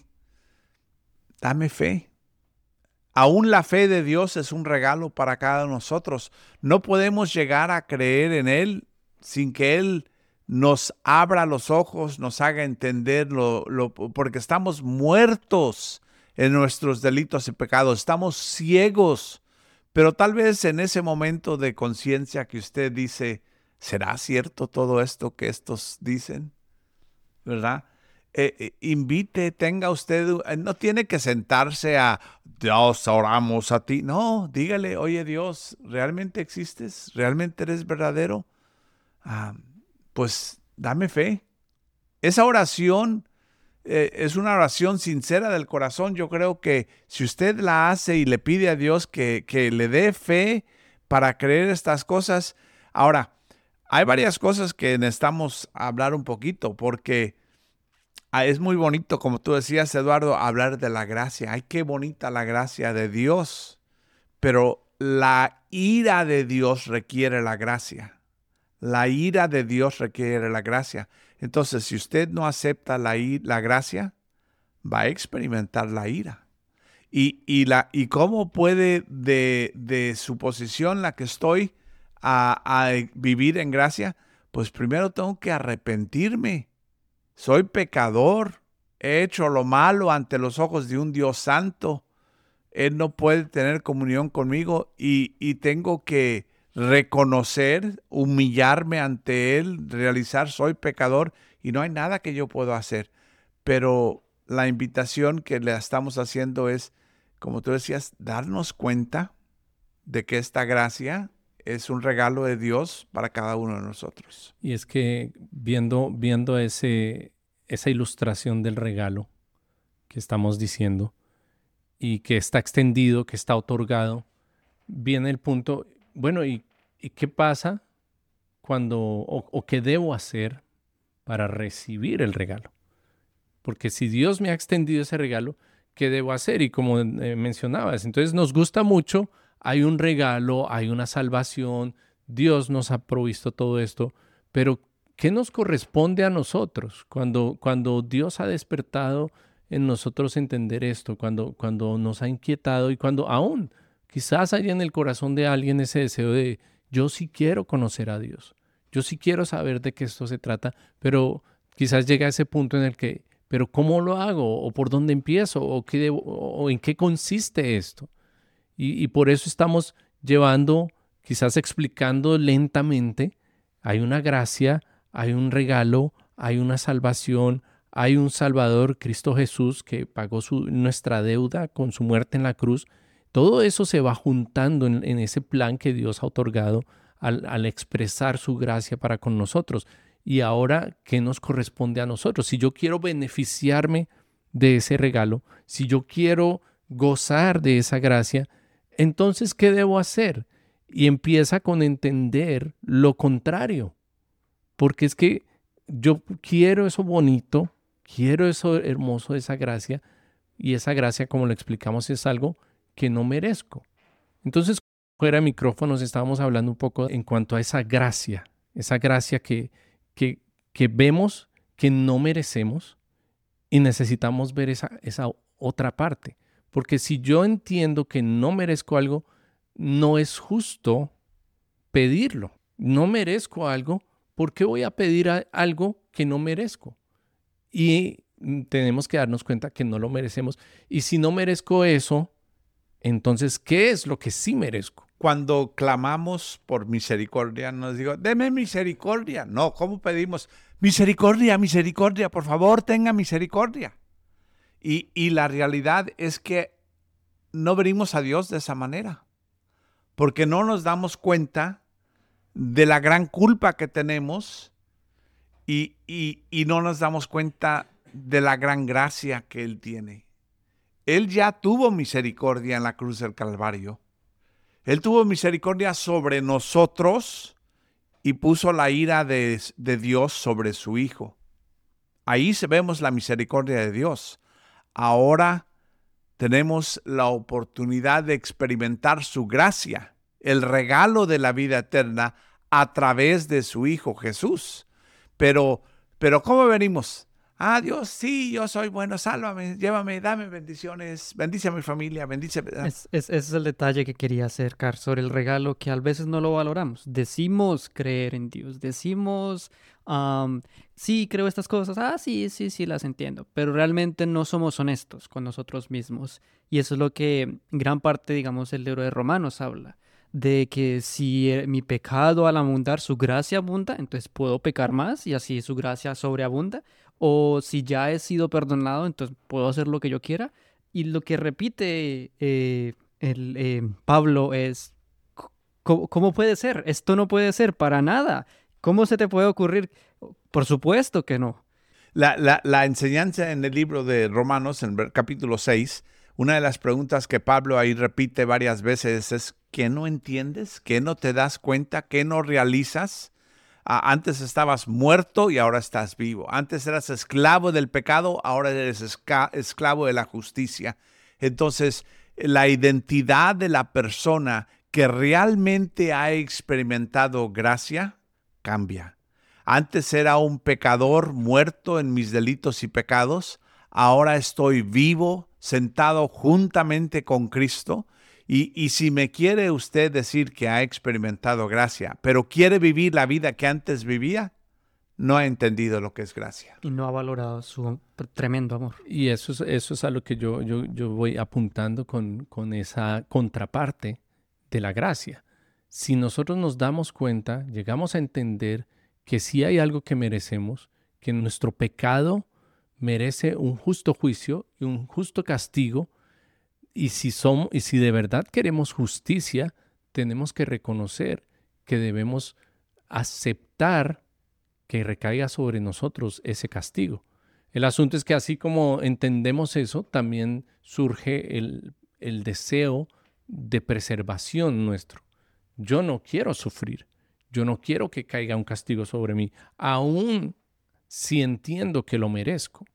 dame fe. Aún la fe de Dios es un regalo para cada uno de nosotros. No podemos llegar a creer en Él sin que Él nos abra los ojos, nos haga entender, lo, lo, porque estamos muertos en nuestros delitos y pecados, estamos ciegos. Pero tal vez en ese momento de conciencia que usted dice, ¿será cierto todo esto que estos dicen? ¿Verdad? Eh, eh, invite, tenga usted, eh, no tiene que sentarse a, Dios, oramos a ti. No, dígale, oye Dios, ¿realmente existes? ¿Realmente eres verdadero? Ah, pues dame fe. Esa oración eh, es una oración sincera del corazón. Yo creo que si usted la hace y le pide a Dios que, que le dé fe para creer estas cosas. Ahora, hay varias cosas que necesitamos hablar un poquito porque ah, es muy bonito, como tú decías, Eduardo, hablar de la gracia. Ay, qué bonita la gracia de Dios, pero la ira de Dios requiere la gracia. La ira de Dios requiere la gracia. Entonces, si usted no acepta la, la gracia, va a experimentar la ira. Y, y, la, y cómo puede de, de su posición, la que estoy, a, a vivir en gracia, pues primero tengo que arrepentirme. Soy pecador, he hecho lo malo ante los ojos de un Dios santo. Él no puede tener comunión conmigo y, y tengo que reconocer, humillarme ante Él, realizar soy pecador y no hay nada que yo pueda hacer. Pero la invitación que le estamos haciendo es, como tú decías, darnos cuenta de que esta gracia es un regalo de Dios para cada uno de nosotros.
Y es que viendo, viendo ese, esa ilustración del regalo que estamos diciendo y que está extendido, que está otorgado, viene el punto, bueno, ¿y, y qué pasa cuando, o, o qué debo hacer para recibir el regalo? Porque si Dios me ha extendido ese regalo, ¿qué debo hacer? Y como eh, mencionabas, entonces nos gusta mucho, hay un regalo, hay una salvación, Dios nos ha provisto todo esto, pero ¿qué nos corresponde a nosotros cuando, cuando Dios ha despertado en nosotros entender esto, cuando, cuando nos ha inquietado y cuando aún quizás haya en el corazón de alguien ese deseo de yo sí quiero conocer a Dios, yo sí quiero saber de qué esto se trata, pero quizás llega a ese punto en el que, pero ¿cómo lo hago? ¿O por dónde empiezo? ¿O, qué debo, o en qué consiste esto? Y, y por eso estamos llevando, quizás explicando lentamente, hay una gracia, hay un regalo, hay una salvación, hay un Salvador, Cristo Jesús, que pagó su, nuestra deuda con su muerte en la cruz. Todo eso se va juntando en, en ese plan que Dios ha otorgado al, al expresar su gracia para con nosotros. Y ahora, ¿qué nos corresponde a nosotros? Si yo quiero beneficiarme de ese regalo, si yo quiero gozar de esa gracia, entonces, ¿qué debo hacer? Y empieza con entender lo contrario. Porque es que yo quiero eso bonito, quiero eso hermoso de esa gracia, y esa gracia, como lo explicamos, es algo que no merezco. Entonces, fuera de micrófonos estábamos hablando un poco en cuanto a esa gracia, esa gracia que, que, que vemos que no merecemos y necesitamos ver esa, esa otra parte. Porque si yo entiendo que no merezco algo, no es justo pedirlo. No merezco algo, ¿por qué voy a pedir a algo que no merezco? Y tenemos que darnos cuenta que no lo merecemos. Y si no merezco eso, entonces, ¿qué es lo que sí merezco?
Cuando clamamos por misericordia, nos digo, deme misericordia. No, ¿cómo pedimos? Misericordia, misericordia, por favor, tenga misericordia. Y, y la realidad es que no venimos a Dios de esa manera, porque no nos damos cuenta de la gran culpa que tenemos y, y, y no nos damos cuenta de la gran gracia que Él tiene. Él ya tuvo misericordia en la cruz del Calvario. Él tuvo misericordia sobre nosotros y puso la ira de, de Dios sobre su Hijo. Ahí vemos la misericordia de Dios. Ahora tenemos la oportunidad de experimentar su gracia, el regalo de la vida eterna a través de su Hijo Jesús. Pero, pero ¿cómo venimos? Ah, Dios, sí, yo soy bueno, sálvame, llévame, dame bendiciones, bendice a mi familia, bendice.
Es, es- ese es el detalle que quería acercar sobre el regalo que a veces no lo valoramos. Decimos creer en Dios, decimos, am, sí, creo estas cosas, ah, sí, sí, sí, las entiendo, pero realmente no somos honestos con nosotros mismos. Y eso es lo que gran parte, digamos, el libro de Romanos habla, de que si eh, mi pecado al abundar, su gracia abunda, entonces puedo pecar más y así su gracia sobreabunda. O si ya he sido perdonado, entonces puedo hacer lo que yo quiera. Y lo que repite eh, el, eh, Pablo es, "Co- ¿cómo, cómo puede ser? Esto no puede ser para nada. ¿Cómo se te puede ocurrir? Por supuesto que no.
La, la, la enseñanza en el libro de Romanos, en ver- capítulo seis, una de las preguntas que Pablo ahí repite varias veces es, ¿qué no entiendes? ¿Qué no te das cuenta? ¿Qué no realizas? Ah, antes estabas muerto y ahora estás vivo. Antes eras esclavo del pecado, ahora eres esca- esclavo de la justicia. Entonces, la identidad de la persona que realmente ha experimentado gracia cambia. Antes era un pecador muerto en mis delitos y pecados. Ahora estoy vivo, sentado juntamente con Cristo. Y, y si me quiere usted decir que ha experimentado gracia, pero quiere vivir la vida que antes vivía, no ha entendido lo que es gracia.
Y no ha valorado su tremendo amor.
Y eso es, eso es a lo que yo, yo, yo voy apuntando con, con esa contraparte de la gracia. Si nosotros nos damos cuenta, llegamos a entender que sí hay algo que merecemos, que nuestro pecado merece un justo juicio y un justo castigo, y si somos, y si de verdad queremos justicia, tenemos que reconocer que debemos aceptar que recaiga sobre nosotros ese castigo. El asunto es que así como entendemos eso, también surge el, el deseo de preservación nuestro. Yo no quiero sufrir, yo no quiero que caiga un castigo sobre mí, aun si entiendo que lo merezco.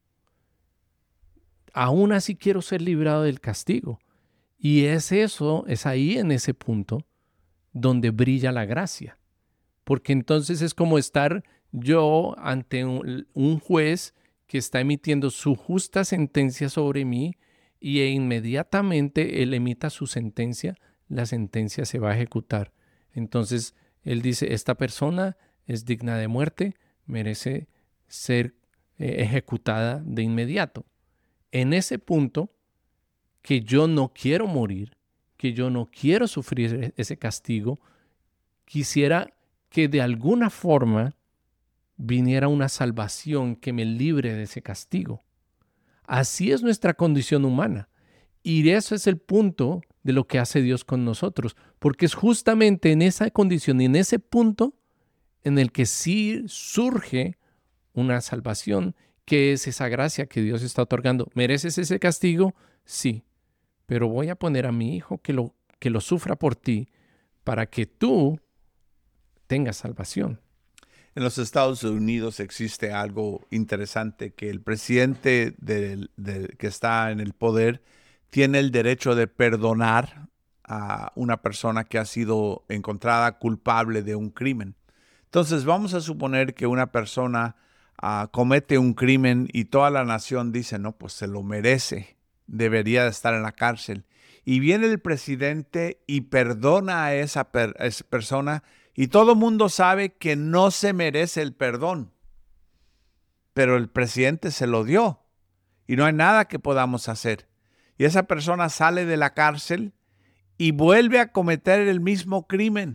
Aún así quiero ser librado del castigo. Y es eso, es ahí en ese punto donde brilla la gracia. Porque entonces es como estar yo ante un, un juez que está emitiendo su justa sentencia sobre mí y e inmediatamente él emita su sentencia, la sentencia se va a ejecutar. Entonces él dice, esta persona es digna de muerte, merece ser eh, ejecutada de inmediato. En ese punto, que yo no quiero morir, que yo no quiero sufrir ese castigo, quisiera que de alguna forma viniera una salvación que me libre de ese castigo. Así es nuestra condición humana. Y eso es el punto de lo que hace Dios con nosotros, porque es justamente en esa condición y en ese punto en el que sí surge una salvación, que es esa gracia que Dios está otorgando. ¿Mereces ese castigo? Sí, pero voy a poner a mi hijo que lo, que lo sufra por ti para que tú tengas salvación.
En los Estados Unidos existe algo interesante, que el presidente del- del- que está en el poder tiene el derecho de perdonar a una persona que ha sido encontrada culpable de un crimen. Entonces vamos a suponer que una persona uh, comete un crimen y toda la nación dice, no, pues se lo merece, debería de estar en la cárcel. Y viene el presidente y perdona a esa, per- a esa persona, y todo el mundo sabe que no se merece el perdón, pero el presidente se lo dio y no hay nada que podamos hacer. Y esa persona sale de la cárcel y vuelve a cometer el mismo crimen.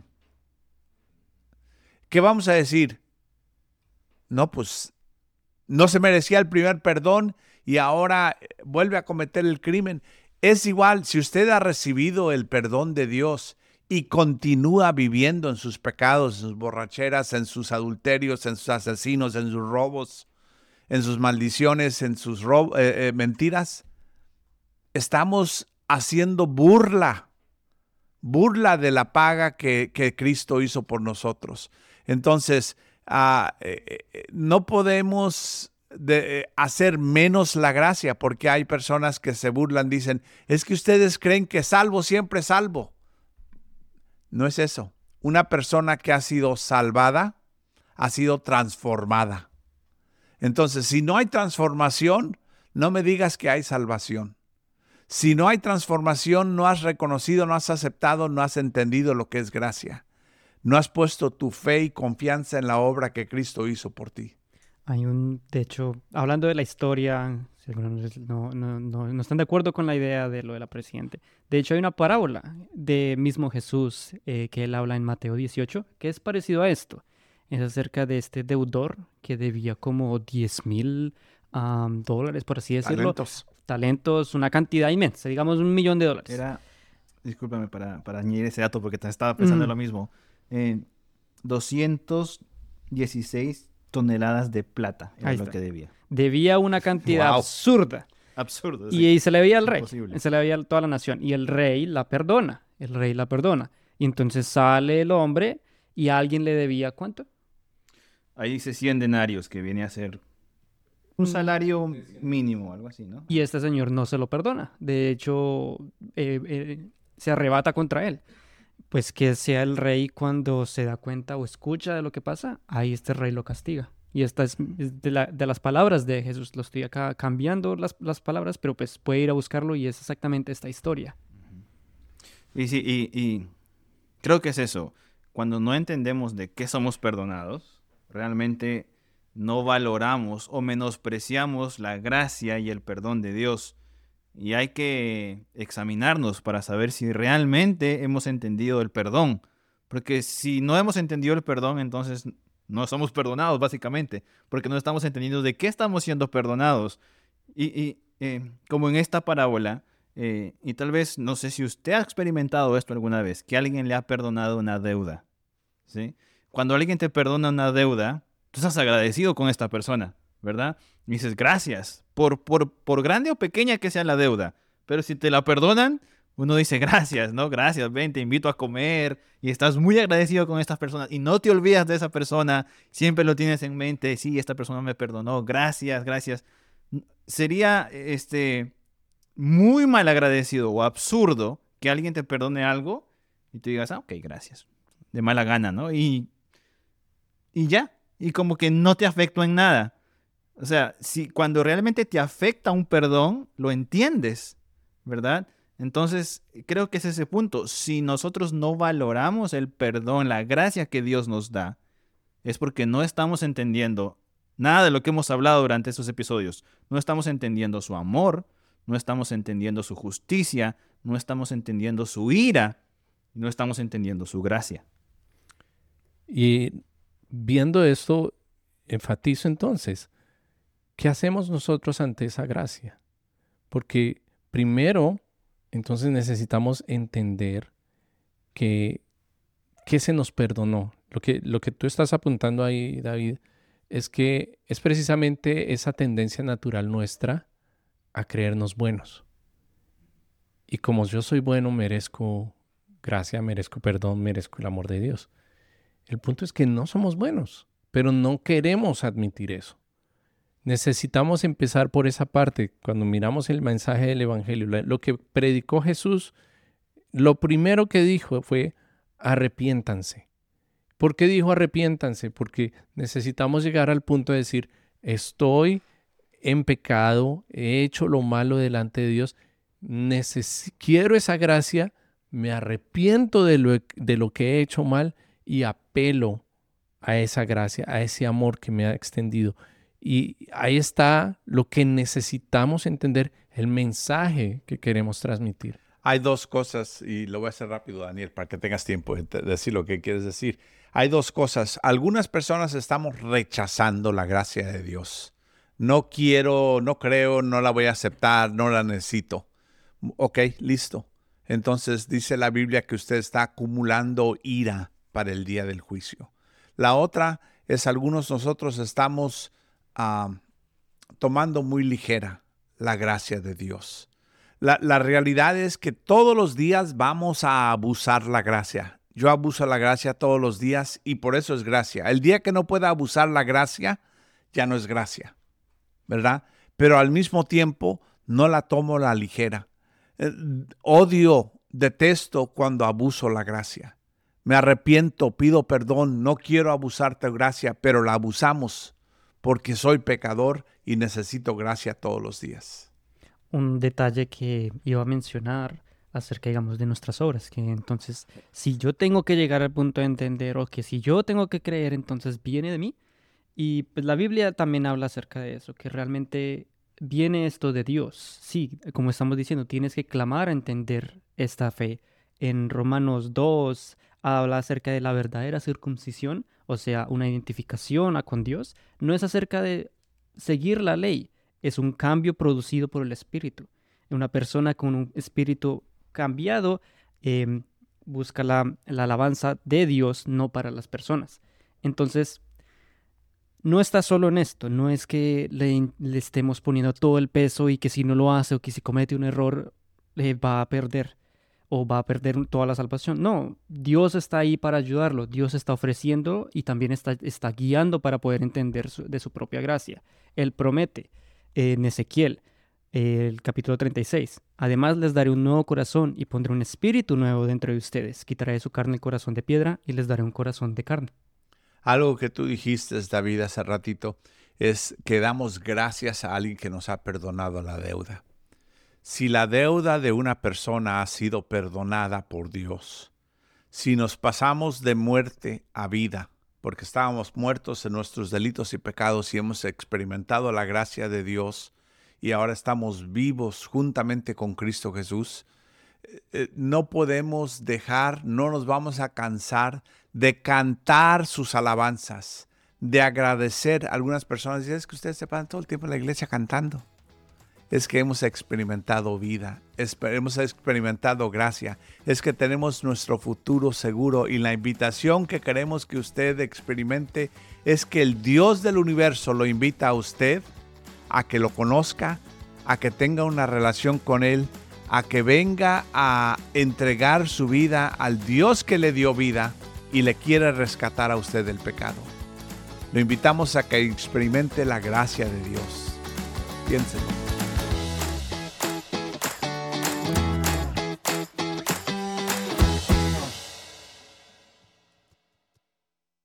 ¿Qué vamos a decir? No, pues no se merecía el primer perdón y ahora vuelve a cometer el crimen. Es igual, si usted ha recibido el perdón de Dios y continúa viviendo en sus pecados, en sus borracheras, en sus adulterios, en sus asesinos, en sus robos, en sus maldiciones, en sus rob- eh, eh, mentiras, estamos haciendo burla, burla de la paga que, que Cristo hizo por nosotros. Entonces, uh, eh, eh, no podemos de, eh, hacer menos la gracia, porque hay personas que se burlan, dicen, es que ustedes creen que salvo siempre es salvo. No es eso. Una persona que ha sido salvada ha sido transformada. Entonces, si no hay transformación, no me digas que hay salvación. Si no hay transformación, no has reconocido, no has aceptado, no has entendido lo que es gracia. No has puesto tu fe y confianza en la obra que Cristo hizo por ti.
Hay un, de hecho, hablando de la historia, si algunos no, no, no, no están de acuerdo con la idea de lo de la presidente. De hecho, hay una parábola de mismo Jesús eh, que él habla en Mateo dieciocho, que es parecido a esto. Es acerca de este deudor que debía como diez mil um, dólares, por así decirlo.
Talentos.
Talentos, una cantidad inmensa, digamos un millón de dólares.
Era, discúlpame para, para añadir ese dato porque estaba pensando
Mm.
lo mismo. Eh, doscientas dieciséis toneladas de plata era
Ahí
lo
está.
que debía.
Debía una cantidad
Wow.
absurda.
Absurdo.
Y, y se le veía al rey,
Imposible.
se le veía a toda la nación. Y el rey la perdona, el rey la perdona. Y entonces sale el hombre y a alguien le debía, ¿cuánto?
Ahí dice cien denarios, que viene a ser un
Mm.
salario mínimo, algo así, ¿no?
Y este señor no se lo perdona. De hecho, eh, eh, se arrebata contra él. Pues que sea el rey cuando se da cuenta o escucha de lo que pasa, ahí este rey lo castiga. Y esta es, es de, la- de las palabras de Jesús. Lo estoy acá cambiando las, las palabras, pero pues puede ir a buscarlo y es exactamente esta historia.
Y sí, y, y creo que es eso. Cuando no entendemos de qué somos perdonados, realmente no valoramos o menospreciamos la gracia y el perdón de Dios. Y hay que examinarnos para saber si realmente hemos entendido el perdón. Porque si no hemos entendido el perdón, entonces no somos perdonados, básicamente. Porque no estamos entendiendo de qué estamos siendo perdonados. Y, y, eh, como en esta parábola, eh, y tal vez, no sé si usted ha experimentado esto alguna vez, que alguien le ha perdonado una deuda, ¿sí? Cuando alguien te perdona una deuda, tú estás agradecido con esta persona, ¿verdad? Y dices, gracias, por, por, por grande o pequeña que sea la deuda. Pero si te la perdonan, uno dice, gracias, ¿no? Gracias, ven, te invito a comer. Y estás muy agradecido con estas personas. Y no te olvidas de esa persona. Siempre lo tienes en mente. Sí, esta persona me perdonó. Gracias, gracias. Sería este, muy mal agradecido o absurdo que alguien te perdone algo y tú digas, ah, ok, gracias. De mala gana, ¿no? Y, y ya. Y como que no te afectó en nada. O sea, si cuando realmente te afecta un perdón, lo entiendes, ¿verdad? Entonces, creo que es ese punto. Si nosotros no valoramos el perdón, la gracia que Dios nos da, es porque no estamos entendiendo nada de lo que hemos hablado durante estos episodios. No estamos entendiendo su amor, no estamos entendiendo su justicia, no estamos entendiendo su ira, no estamos entendiendo su gracia.
Y viendo esto, enfatizo entonces, ¿qué hacemos nosotros ante esa gracia? Porque primero, entonces necesitamos entender que, que se nos perdonó. Lo que, lo que tú estás apuntando ahí, David, es que es precisamente esa tendencia natural nuestra a creernos buenos. Y como yo soy bueno, merezco gracia, merezco perdón, merezco el amor de Dios. El punto es que no somos buenos, pero no queremos admitir eso. Necesitamos empezar por esa parte. Cuando miramos el mensaje del Evangelio, lo que predicó Jesús, lo primero que dijo fue arrepiéntanse. ¿Por qué dijo arrepiéntanse? Porque necesitamos llegar al punto de decir, estoy en pecado, he hecho lo malo delante de Dios, neces- quiero esa gracia, me arrepiento de lo, de lo que he hecho mal y apelo a esa gracia, a ese amor que me ha extendido. Y ahí está lo que necesitamos entender, el mensaje que queremos transmitir.
Hay dos cosas, y lo voy a hacer rápido, Daniel, para que tengas tiempo de decir lo que quieres decir. Hay dos cosas. Algunas personas estamos rechazando la gracia de Dios. No quiero, no creo, no la voy a aceptar, no la necesito. Ok, listo. Entonces dice la Biblia que usted está acumulando ira para el día del juicio. La otra es algunos nosotros estamos uh, tomando muy ligera la gracia de Dios. La, la realidad es que todos los días vamos a abusar la gracia. Yo abuso la gracia todos los días y por eso es gracia. El día que no pueda abusar la gracia, ya no es gracia, ¿verdad? Pero al mismo tiempo no la tomo a la ligera. Eh, odio, detesto cuando abuso la gracia. Me arrepiento, pido perdón, no quiero abusar tu gracia, pero la abusamos porque soy pecador y necesito gracia todos los días.
Un detalle que iba a mencionar acerca, digamos, de nuestras obras, que entonces, si yo tengo que llegar al punto de entender, o que si yo tengo que creer, entonces viene de mí. Y pues la Biblia también habla acerca de eso, que realmente viene esto de Dios. Sí, como estamos diciendo, tienes que clamar a entender esta fe. En Romanos dos habla acerca de la verdadera circuncisión, o sea, una identificación a con Dios. No es acerca de seguir la ley, es un cambio producido por el Espíritu. Una persona con un espíritu cambiado eh, busca la, la alabanza de Dios, no para las personas. Entonces, no está solo en esto, no es que le, le estemos poniendo todo el peso y que si no lo hace o que si comete un error le va a perder o va a perder toda la salvación. No, Dios está ahí para ayudarlo, Dios está ofreciendo y también está, está guiando para poder entender su, de su propia gracia. Él promete eh, en Ezequiel, el capítulo treinta y seis. Además les daré un nuevo corazón y pondré un espíritu nuevo dentro de ustedes. Quitaré de su carne el corazón de piedra y les daré un corazón de carne.
Algo que tú dijiste, David, hace ratito, es que damos gracias a alguien que nos ha perdonado la deuda. Si la deuda de una persona ha sido perdonada por Dios, si nos pasamos de muerte a vida, porque estábamos muertos en nuestros delitos y pecados y hemos experimentado la gracia de Dios, y ahora estamos vivos juntamente con Cristo Jesús, eh, no podemos dejar, no nos vamos a cansar de cantar sus alabanzas, de agradecer. Algunas personas dicen, es que ustedes se pasan todo el tiempo en la iglesia cantando. Es que hemos experimentado vida, hemos experimentado gracia, es que tenemos nuestro futuro seguro, y la invitación que queremos que usted experimente es que el Dios del universo lo invita a usted a que lo conozca, a que tenga una relación con Él, a que venga a entregar su vida al Dios que le dio vida y le quiere rescatar a usted del pecado. Lo invitamos a que experimente la gracia de Dios. Piénselo.